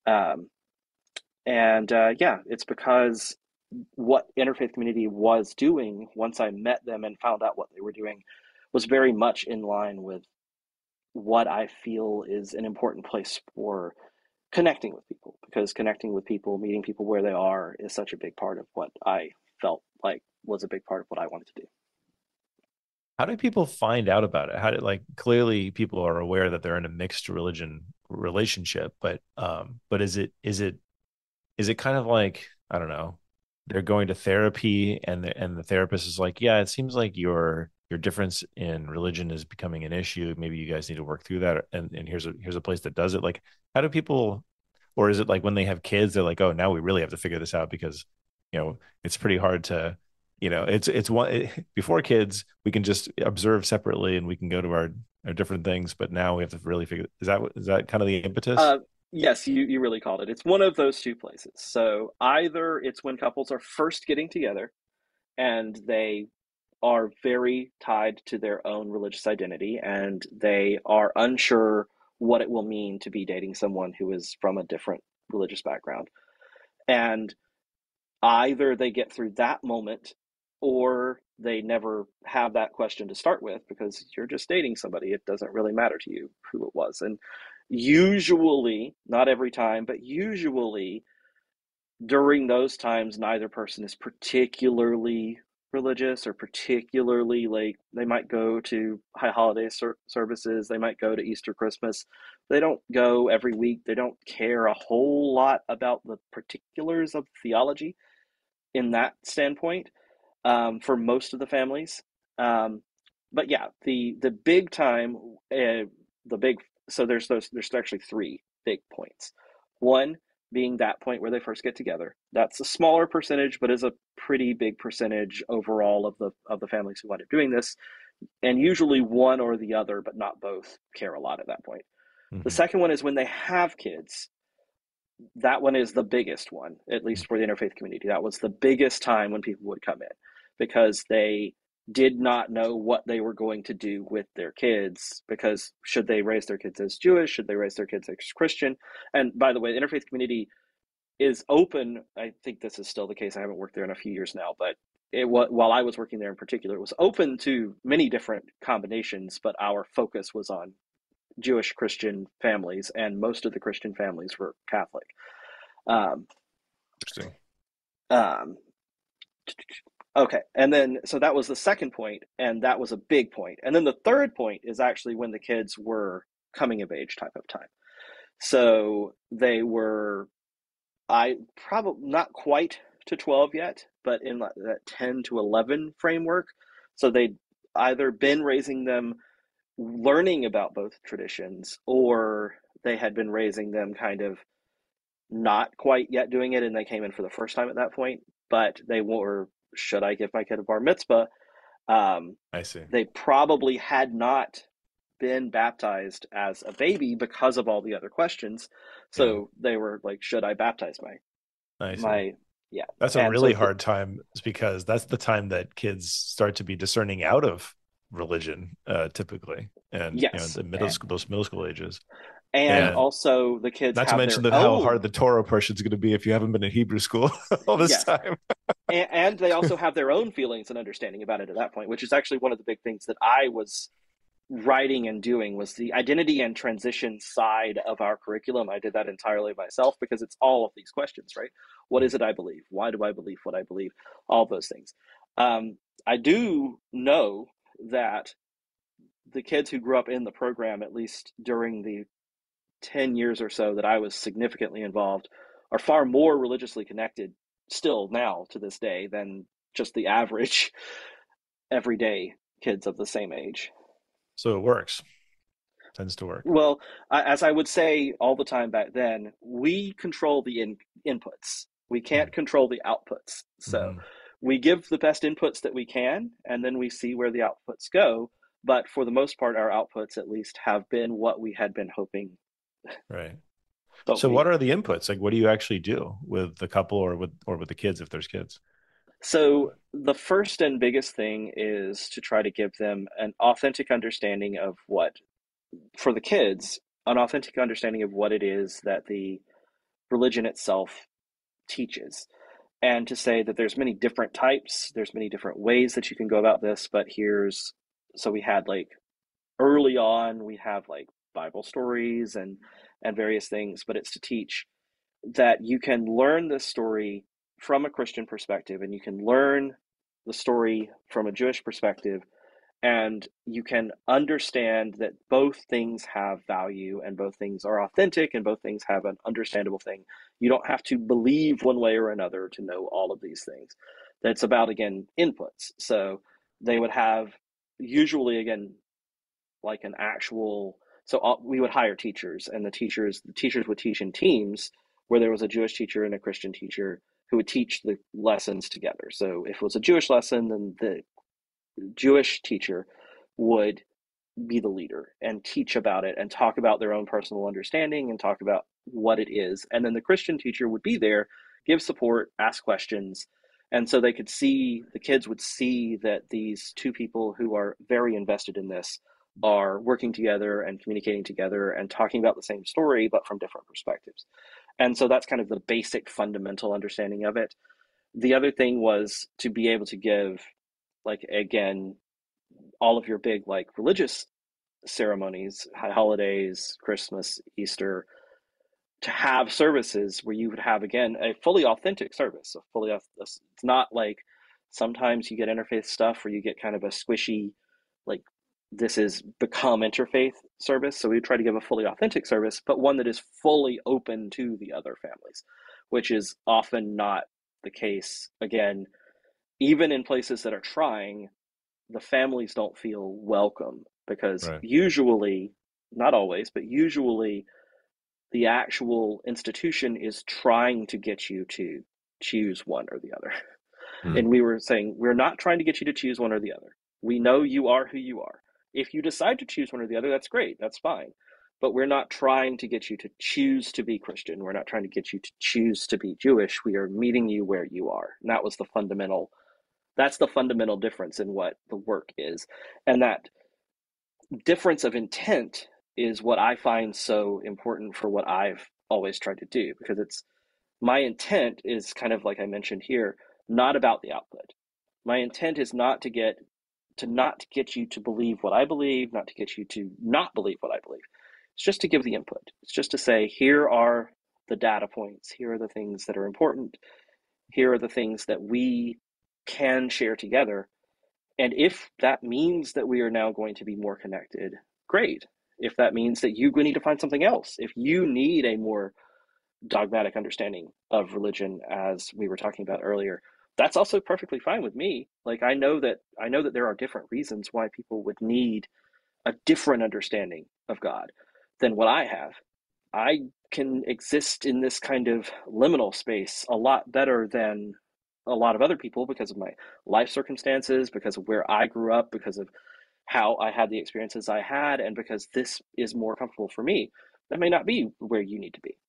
Yeah, it's because what Interfaith Community was doing, once I met them and found out what they were doing, was very much in line with what I feel is an important place for connecting with people, because connecting with people, meeting people where they are, is such a big part of what I felt like was a big part of what I wanted to do. How do people find out about it? How did, like, clearly people are aware that they're in a mixed religion relationship, but is it kind of like, I don't know, they're going to therapy and the therapist is like, yeah, it seems like your difference in religion is becoming an issue. Maybe you guys need to work through that. And here's a place that does it. Like, how do people, or is it like when they have kids, they're like, oh, now we really have to figure this out, because, it's pretty hard to, it's one, before kids, we can just observe separately and we can go to our different things. But now we have to really figure, is that kind of the impetus? Yes, you really called it. It's one of those two places. So either it's when couples are first getting together and they are very tied to their own religious identity, and they are unsure what it will mean to be dating someone who is from a different religious background. And either they get through that moment or they never have that question to start with because you're just dating somebody. It doesn't really matter to you who it was. And usually, not every time, but usually during those times, neither person is particularly religious or particularly, like, they might go to high holiday services, they might go to Easter, Christmas. They don't go every week. They don't care a whole lot about the particulars of theology in that standpoint, for most of the families. But yeah, the big time, the big so there's actually three big points. One being that point where they first get together. That's a smaller percentage, but is a pretty big percentage overall of the families who wind up doing this. And usually one or the other, but not both, care a lot at that point. Mm-hmm. The second one is when they have kids. That one is the biggest one, at least for the interfaith community. That was the biggest time when people would come in because they did not know what they were going to do with their kids, because should they raise their kids as Jewish? Should they raise their kids as Christian? And by the way, the interfaith community is open. I think this is still the case. I haven't worked there in a few years now, but while I was working there in particular, it was open to many different combinations, but our focus was on Jewish Christian families, and most of the Christian families were Catholic. Interesting. Okay, and then so that was the second point, and that was a big point. And then the third point is actually when the kids were coming of age type of time. So they were, I probably not quite to 12 yet, but in that 10 to 11 framework. So they'd either been raising them learning about both traditions, or they had been raising them kind of not quite yet doing it, and they came in for the first time at that point. But they were, should I give my kid a bar mitzvah? I see. They probably had not been baptized as a baby because of all the other questions. So they were like, should I baptize my yeah. That's a really hard time, because that's the time that kids start to be discerning out of religion, typically, and yes, the those middle school ages, and also the kids. Not to mention how hard the Torah portion is going to be if you haven't been in Hebrew school all this time. and they also have their own feelings and understanding about it at that point, which is actually one of the big things that I was writing and doing, was the identity and transition side of our curriculum. I did that entirely myself because it's all of these questions, right? What is it I believe? Why do I believe what I believe? All those things. I do know that the kids who grew up in the program, at least during the 10 years or so that I was significantly involved, are far more religiously connected still now to this day than just the average everyday kids of the same age. So it works. Tends to work. Well, as I would say all the time back then, we control the inputs. We can't control the outputs. So we give the best inputs that we can, and then we see where the outputs go. But for the most part, our outputs at least have been what we had been hoping. Right. So what are the inputs? Like, what do you actually do with the couple or with the kids, if there's kids? So the first and biggest thing is to try to give them an authentic understanding of for the kids, an authentic understanding of what it is that the religion itself teaches. And to say that there's many different types, there's many different ways that you can go about this, but so we had early on, we have Bible stories and various things, but it's to teach that you can learn this story from a Christian perspective, and you can learn the story from a Jewish perspective, and you can understand that both things have value, and both things are authentic, and both things have an understandable thing. You don't have to believe one way or another to know all of these things. That's about, again, inputs. So they would have usually, again, an actual, so we would hire teachers, and the teachers would teach in teams where there was a Jewish teacher and a Christian teacher who would teach the lessons together. So if it was a Jewish lesson, then the Jewish teacher would be the leader and teach about it and talk about their own personal understanding and talk about what it is. And then the Christian teacher would be there, give support, ask questions. And so the kids would see that these two people who are very invested in this are working together and communicating together and talking about the same story, but from different perspectives. And so that's kind of the basic fundamental understanding of it. The other thing was to be able to give, like, again, all of your big, like, religious ceremonies, holidays, Christmas, Easter, to have services where you would have, again, a fully authentic service. It's not like sometimes you get interfaith stuff where you get kind of a squishy, like, this is become interfaith service. So we try to give a fully authentic service, but one that is fully open to the other families, which is often not the case. Again, even in places that are trying, the families don't feel welcome because Right. usually, not always, but usually the actual institution is trying to get you to choose one or the other. Mm. And we were saying, we're not trying to get you to choose one or the other. We know you are who you are. If you decide to choose one or the other, that's great. That's fine. But we're not trying to get you to choose to be Christian. We're not trying to get you to choose to be Jewish. We are meeting you where you are. And that's the fundamental difference in what the work is. And that difference of intent is what I find so important for what I've always tried to do, because it's my intent is kind of like I mentioned here, not about the output. My intent is not to get you to believe what I believe, not to get you to not believe what I believe. It's just to give the input. It's just to say, here are the data points, here are the things that are important, here are the things that we can share together. And if that means that we are now going to be more connected, great. If that means that you need to find something else, if you need a more dogmatic understanding of religion, as we were talking about earlier, that's also perfectly fine with me. Like, I know that there are different reasons why people would need a different understanding of God than what I have. I can exist in this kind of liminal space a lot better than a lot of other people because of my life circumstances, because of where I grew up, because of how I had the experiences I had, and because this is more comfortable for me. That may not be where you need to be.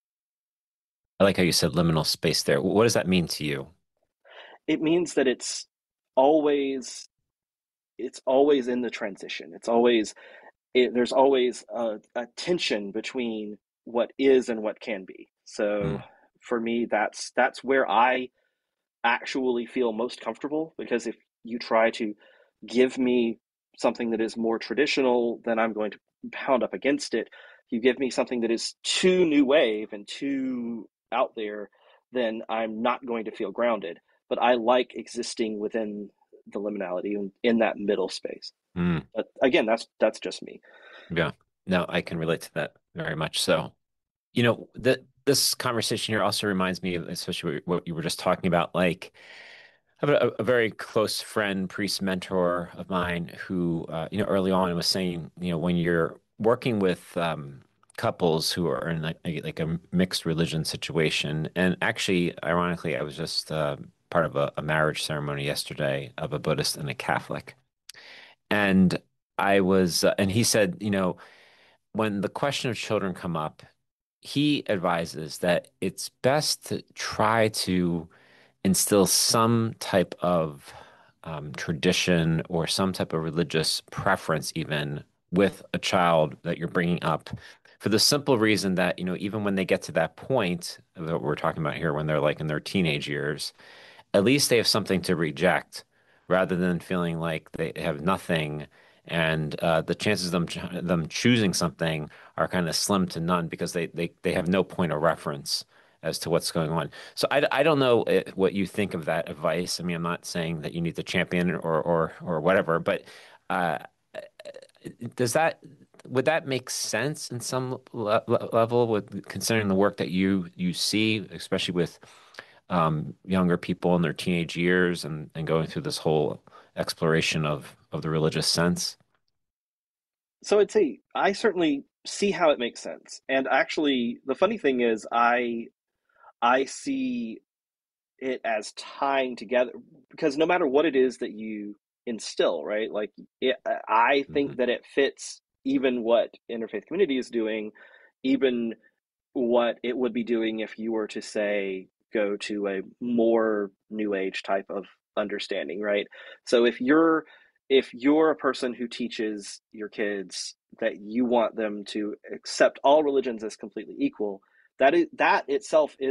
I like how you said liminal space there. What does that mean to you? It means that always it's always in the transition. There's always a tension between what is and what can be. So Mm. for me, that's where I actually feel most comfortable, because if you try to give me something that is more traditional, then I'm going to pound up against it. You give me something that is too new wave and too out there, then I'm not going to feel grounded. But I like existing within the liminality in that middle space. Mm. But again, that's just me. Yeah. No, I can relate to that very much. So, this conversation here also reminds me of, especially what you were just talking about, like I have a very close friend, priest mentor of mine who, early on was saying, when you're working with couples who are in like a mixed religion situation, and actually, ironically, I was just part of a marriage ceremony yesterday of a Buddhist and a Catholic, and and he said, when the question of children come up, he advises that it's best to try to instill some type of tradition or some type of religious preference, even with a child that you're bringing up, for the simple reason that, even when they get to that point that we're talking about here, when they're like in their teenage years, at least they have something to reject rather than feeling like they have nothing. And the chances of them choosing something are kind of slim to none because they have no point of reference as to what's going on. So I don't know what you think of that advice. I mean, I'm not saying that you need to champion it or whatever, but uh, does that would that make sense in some level with considering the work that you see, especially with younger people in their teenage years and going through this whole exploration of the religious sense? So I'd say I certainly see how it makes sense. And actually, the funny thing is, I see it as tying together, because no matter what it is that you instill, right? Like, I Hmm. think that it fits even what Interfaith Community is doing, even what it would be doing if you were to say go to a more new age type of understanding, right? So if you're a person who teaches your kids that you want them to accept all religions as completely equal, that itself is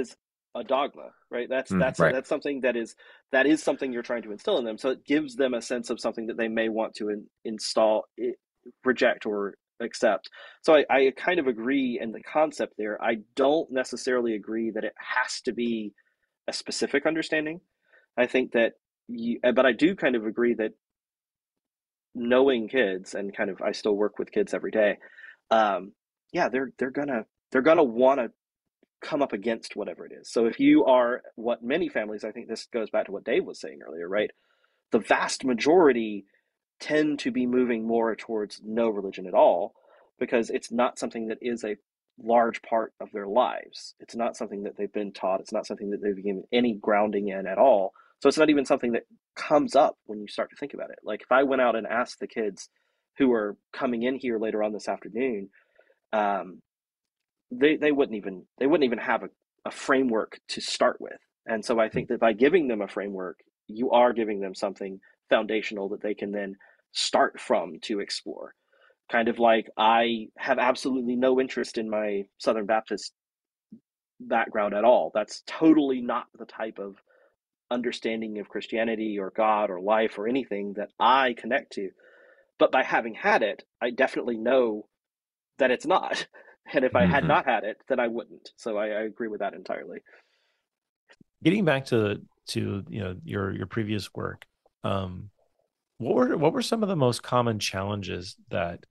a dogma, right? Right. That's something that is something you're trying to instill in them. So it gives them a sense of something that they may want to install, reject, or accept. So I kind of agree in the concept there. I don't necessarily agree that it has to be a specific understanding. I think that but I do kind of agree that knowing kids, and kind of I still work with kids every day. Um, yeah, they're gonna want to come up against whatever it is. So if you are what many families, I think this goes back to what Dave was saying earlier, right? The vast majority tend to be moving more towards no religion at all because it's not something that is a large part of their lives. It's not something that they've been taught. It's not something that they've given any grounding in at all. So it's not even something that comes up when you start to think about it. Like if I went out and asked the kids who are coming in here later on this afternoon, um, they wouldn't even have a framework to start with. And so I think that by giving them a framework, you are giving them something foundational that they can then start from to explore. Kind of like I have absolutely no interest in my Southern Baptist background at all. That's totally not the type of understanding of Christianity or God or life or anything that I connect to. But by having had it, I definitely know that it's not. And if I had Hmm. not had it, then I wouldn't. So I agree with that entirely. Getting back to your previous work, um, what were some of the most common challenges that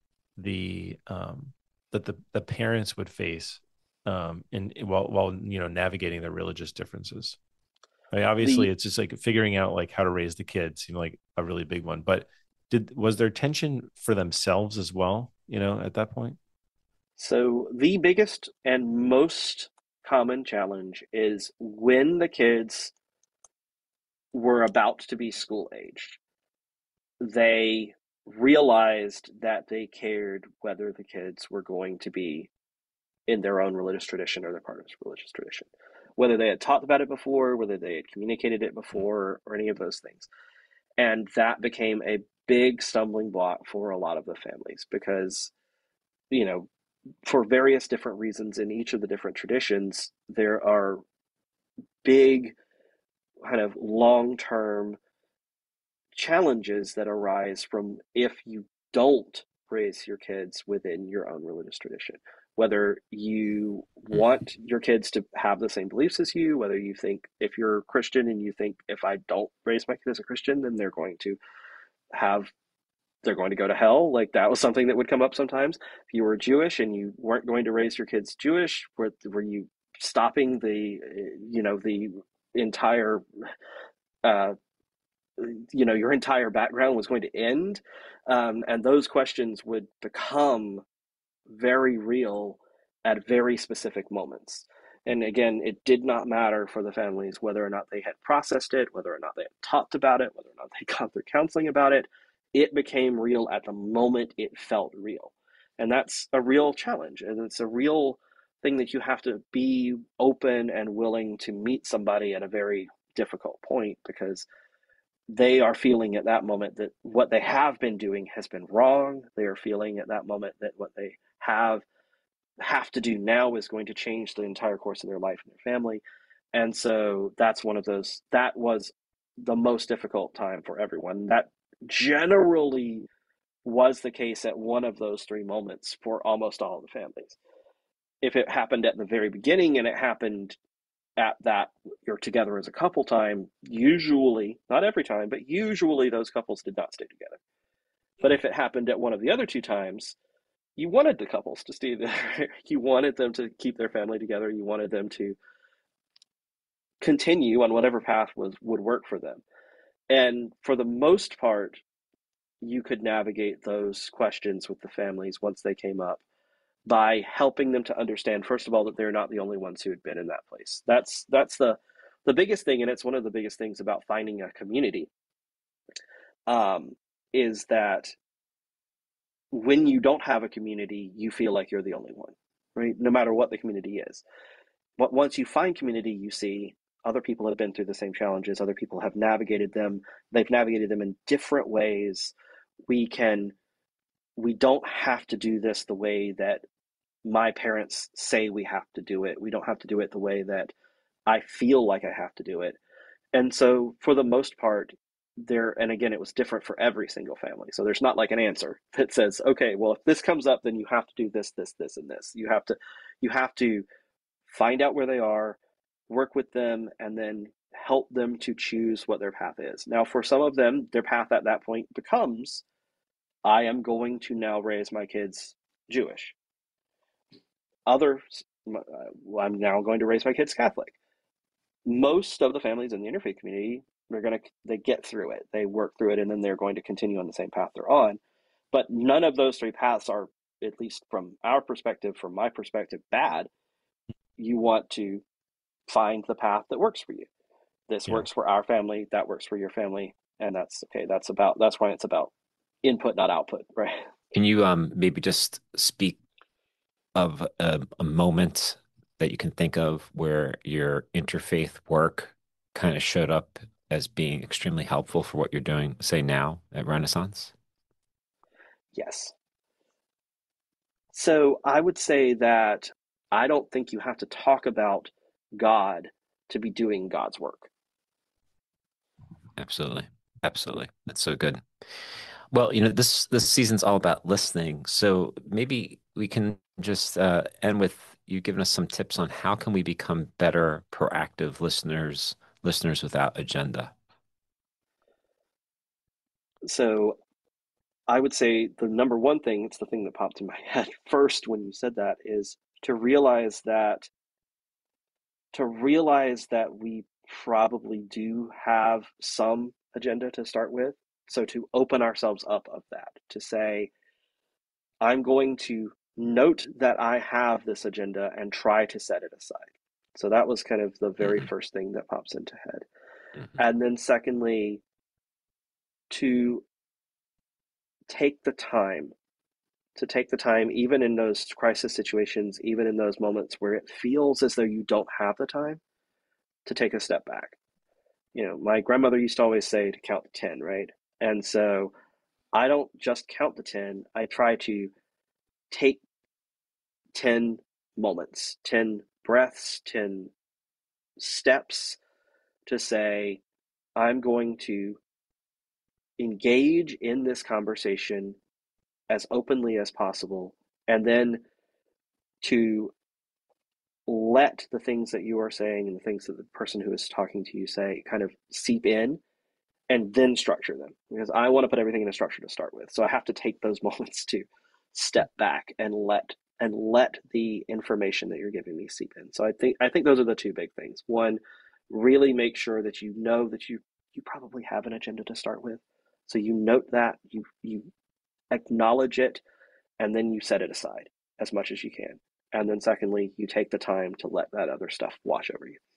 the parents would face in while navigating their religious differences? I mean, obviously, The it's just like figuring out like how to raise the kids seemed like a really big one. But was there tension for themselves as well? At that point. the biggest and most common challenge is when the kids were about to be school aged, they realized that they cared whether the kids were going to be in their own religious tradition or they're part of this religious tradition. Whether they had talked about it before, whether they had communicated it before, or any of those things. And that became a big stumbling block for a lot of the families because, you know, for various different reasons in each of the different traditions, there are big kind of long term challenges that arise from if you don't raise your kids within your own religious tradition. Whether you want your kids to have the same beliefs as you, whether you think if you're a Christian and you think if I don't raise my kid as a Christian, then have they're going to go to hell. Like that was something that would come up sometimes. If you were Jewish and you weren't going to raise your kids Jewish, were you stopping the entire uh, your entire background was going to end, and those questions would become very real at very specific moments. And again, it did not matter for the families whether or not they had processed it, whether or not they had talked about it, whether or not they got their counseling about it. It became real at the moment it felt real. And that's a real challenge. And it's a real thing that you have to be open and willing to meet somebody at a very difficult point because they are feeling at that moment that what they have been doing has been wrong. They are feeling at that moment that what they have to do now is going to change the entire course of their life and their family. And so that's one of those that was the most difficult time for everyone. That generally was the case at one of those three moments for almost all of the families. If it happened at the very beginning and it happened at that you're together as a couple time, usually, not every time, but usually those couples did not stay together. But if it happened at one of the other two times, you wanted the couples to stay there. You wanted them to keep their family together. You wanted them to continue on whatever path would work for them. And for the most part, you could navigate those questions with the families once they came up by helping them to understand, first of all, that they're not the only ones who had been in that place. That's the biggest thing, and it's one of the biggest things about finding a community, um, is that when you don't have a community, you feel like you're the only one, right? No matter what the community is. But once you find community, you see other people have been through the same challenges. Other people have navigated them. They've navigated them in different ways. We don't have to do this the way that my parents say we have to do it. We don't have to do it the way that I feel like I have to do it. And so for the most part, and again, it was different for every single family. So there's not like an answer that says, okay, well, if this comes up, then you have to do this, this, this, and this. You have to find out where they are, work with them, and then help them to choose what their path is. Now, for some of them, their path at that point becomes, I am going to now raise my kids Jewish. Others, I'm now going to raise my kids Catholic. Most of the families in the interfaith community, they get through it, they work through it, and then they're going to continue on the same path they're on. But none of those three paths are, at least from our perspective, from my perspective, bad. You want to find the path that works for you. This works for our family, that works for your family, and that's okay. That's why it's about input, not output, right? Can you maybe just speak of a moment that you can think of where your interfaith work kind of showed up as being extremely helpful for what you're doing, say now at Renaissance? Yes. So I would say that I don't think you have to talk about God to be doing God's work. Absolutely. Absolutely. That's so good. Well, this season's all about listening. So maybe we can just end with you giving us some tips on how can we become better, proactive listeners without agenda. So I would say the number one thing, it's the thing that popped in my head first when you said that, is to realize that we probably do have some agenda to start with. So to open ourselves up of that, to say, I'm going to note that I have this agenda and try to set it aside. So that was kind of the very first thing that pops into head. And then secondly, to take the time, even in those crisis situations, even in those moments where it feels as though you don't have the time, to take a step back. My grandmother used to always say to count to 10, right? And so I don't just count to 10. I try to take 10 moments, 10 breaths, 10 steps to say, I'm going to engage in this conversation as openly as possible, and then to let the things that you are saying and the things that the person who is talking to you say kind of seep in, and then structure them, because I want to put everything in a structure to start with. So I have to take those moments to step back and let the information that you're giving me seep in. So I think those are the two big things. One, really make sure that you know that you probably have an agenda to start with. So you note that, you acknowledge it, and then you set it aside as much as you can. And then secondly, you take the time to let that other stuff wash over you.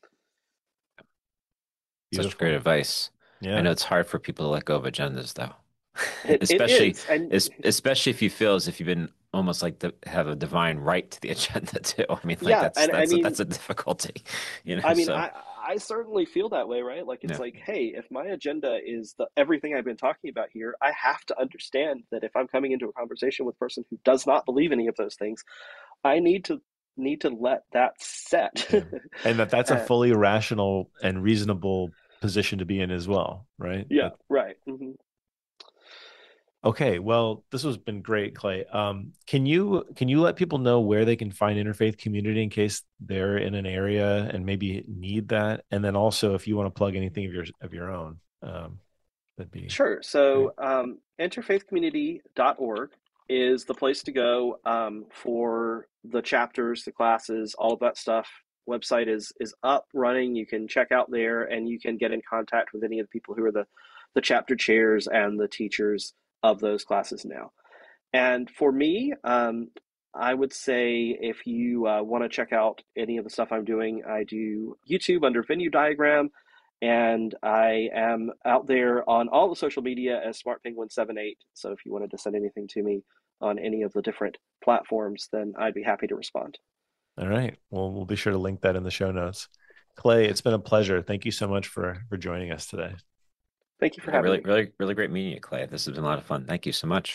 Such great advice. Yeah. I know it's hard for people to let go of agendas, though. Especially if you feel as if you've been almost like have a divine right to the agenda too. I mean, like that's a difficulty, So. I certainly feel that way, right? Like it's like, hey, if my agenda is everything I've been talking about here, I have to understand that if I'm coming into a conversation with a person who does not believe any of those things, I need to let that set. Yeah. And that's a fully rational and reasonable position to be in as well, right? Yeah, right. Mm-hmm. Okay, well, this has been great, Clay. Can you let people know where they can find interfaith community in case they're in an area and maybe need that? And then also, if you want to plug anything of your own, that'd be sure. So, interfaithcommunity.org is the place to go for the chapters, the classes, all of that stuff. Website is up, running. You can check out there, and you can get in contact with any of the people who are the chapter chairs and the teachers of those classes now. And for me, I would say if you want to check out any of the stuff I'm doing, I do YouTube under Venue Diagram, and I am out there on all the social media as SmartPenguin78. So if you wanted to send anything to me on any of the different platforms, then I'd be happy to respond. All right. Well, we'll be sure to link that in the show notes. Clay, it's been a pleasure. Thank you so much for joining us today. Thank you for having me. Really, really great meeting you, Clay. This has been a lot of fun. Thank you so much.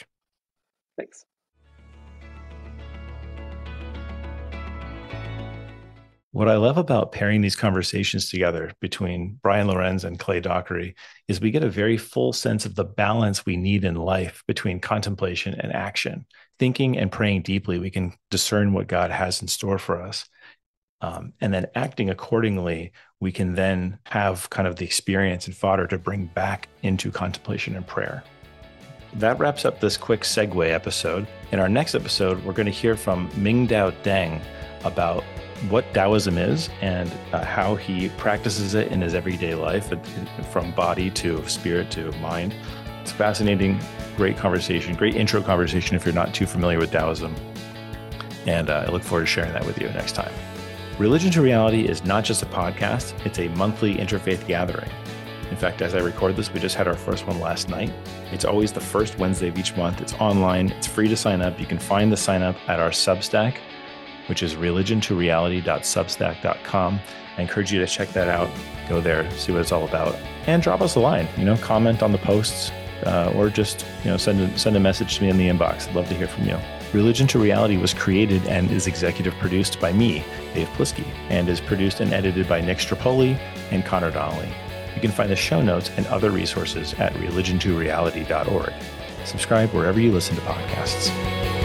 Thanks. What I love about pairing these conversations together between Brian Lorenz and Clay Dockery is we get a very full sense of the balance we need in life between contemplation and action. Thinking and praying deeply, we can discern what God has in store for us. And then acting accordingly, we can then have kind of the experience and fodder to bring back into contemplation and prayer. That wraps up this quick segue episode. In our next episode, we're going to hear from Mingdao Deng about what Taoism is and how he practices it in his everyday life, from body to spirit to mind. It's fascinating, great conversation, great intro conversation if you're not too familiar with Taoism. And I look forward to sharing that with you next time. Religion to Reality is not just a podcast, it's a monthly interfaith gathering. In fact, as I record this, we just had our first one last night. It's always the first Wednesday of each month. It's online. It's free to sign up. You can find the sign up at our Substack, which is religiontoreality.substack.com. I encourage you to check that out. Go there, see what it's all about, and drop us a line. Comment on the posts, or just send a message to me in the inbox. I'd love to hear from you. Religion to Reality was created and is executive produced by me, Dave Plisky, and is produced and edited by Nick Strapoli and Connor Donnelly. You can find the show notes and other resources at religiontoreality.org. Subscribe wherever you listen to podcasts.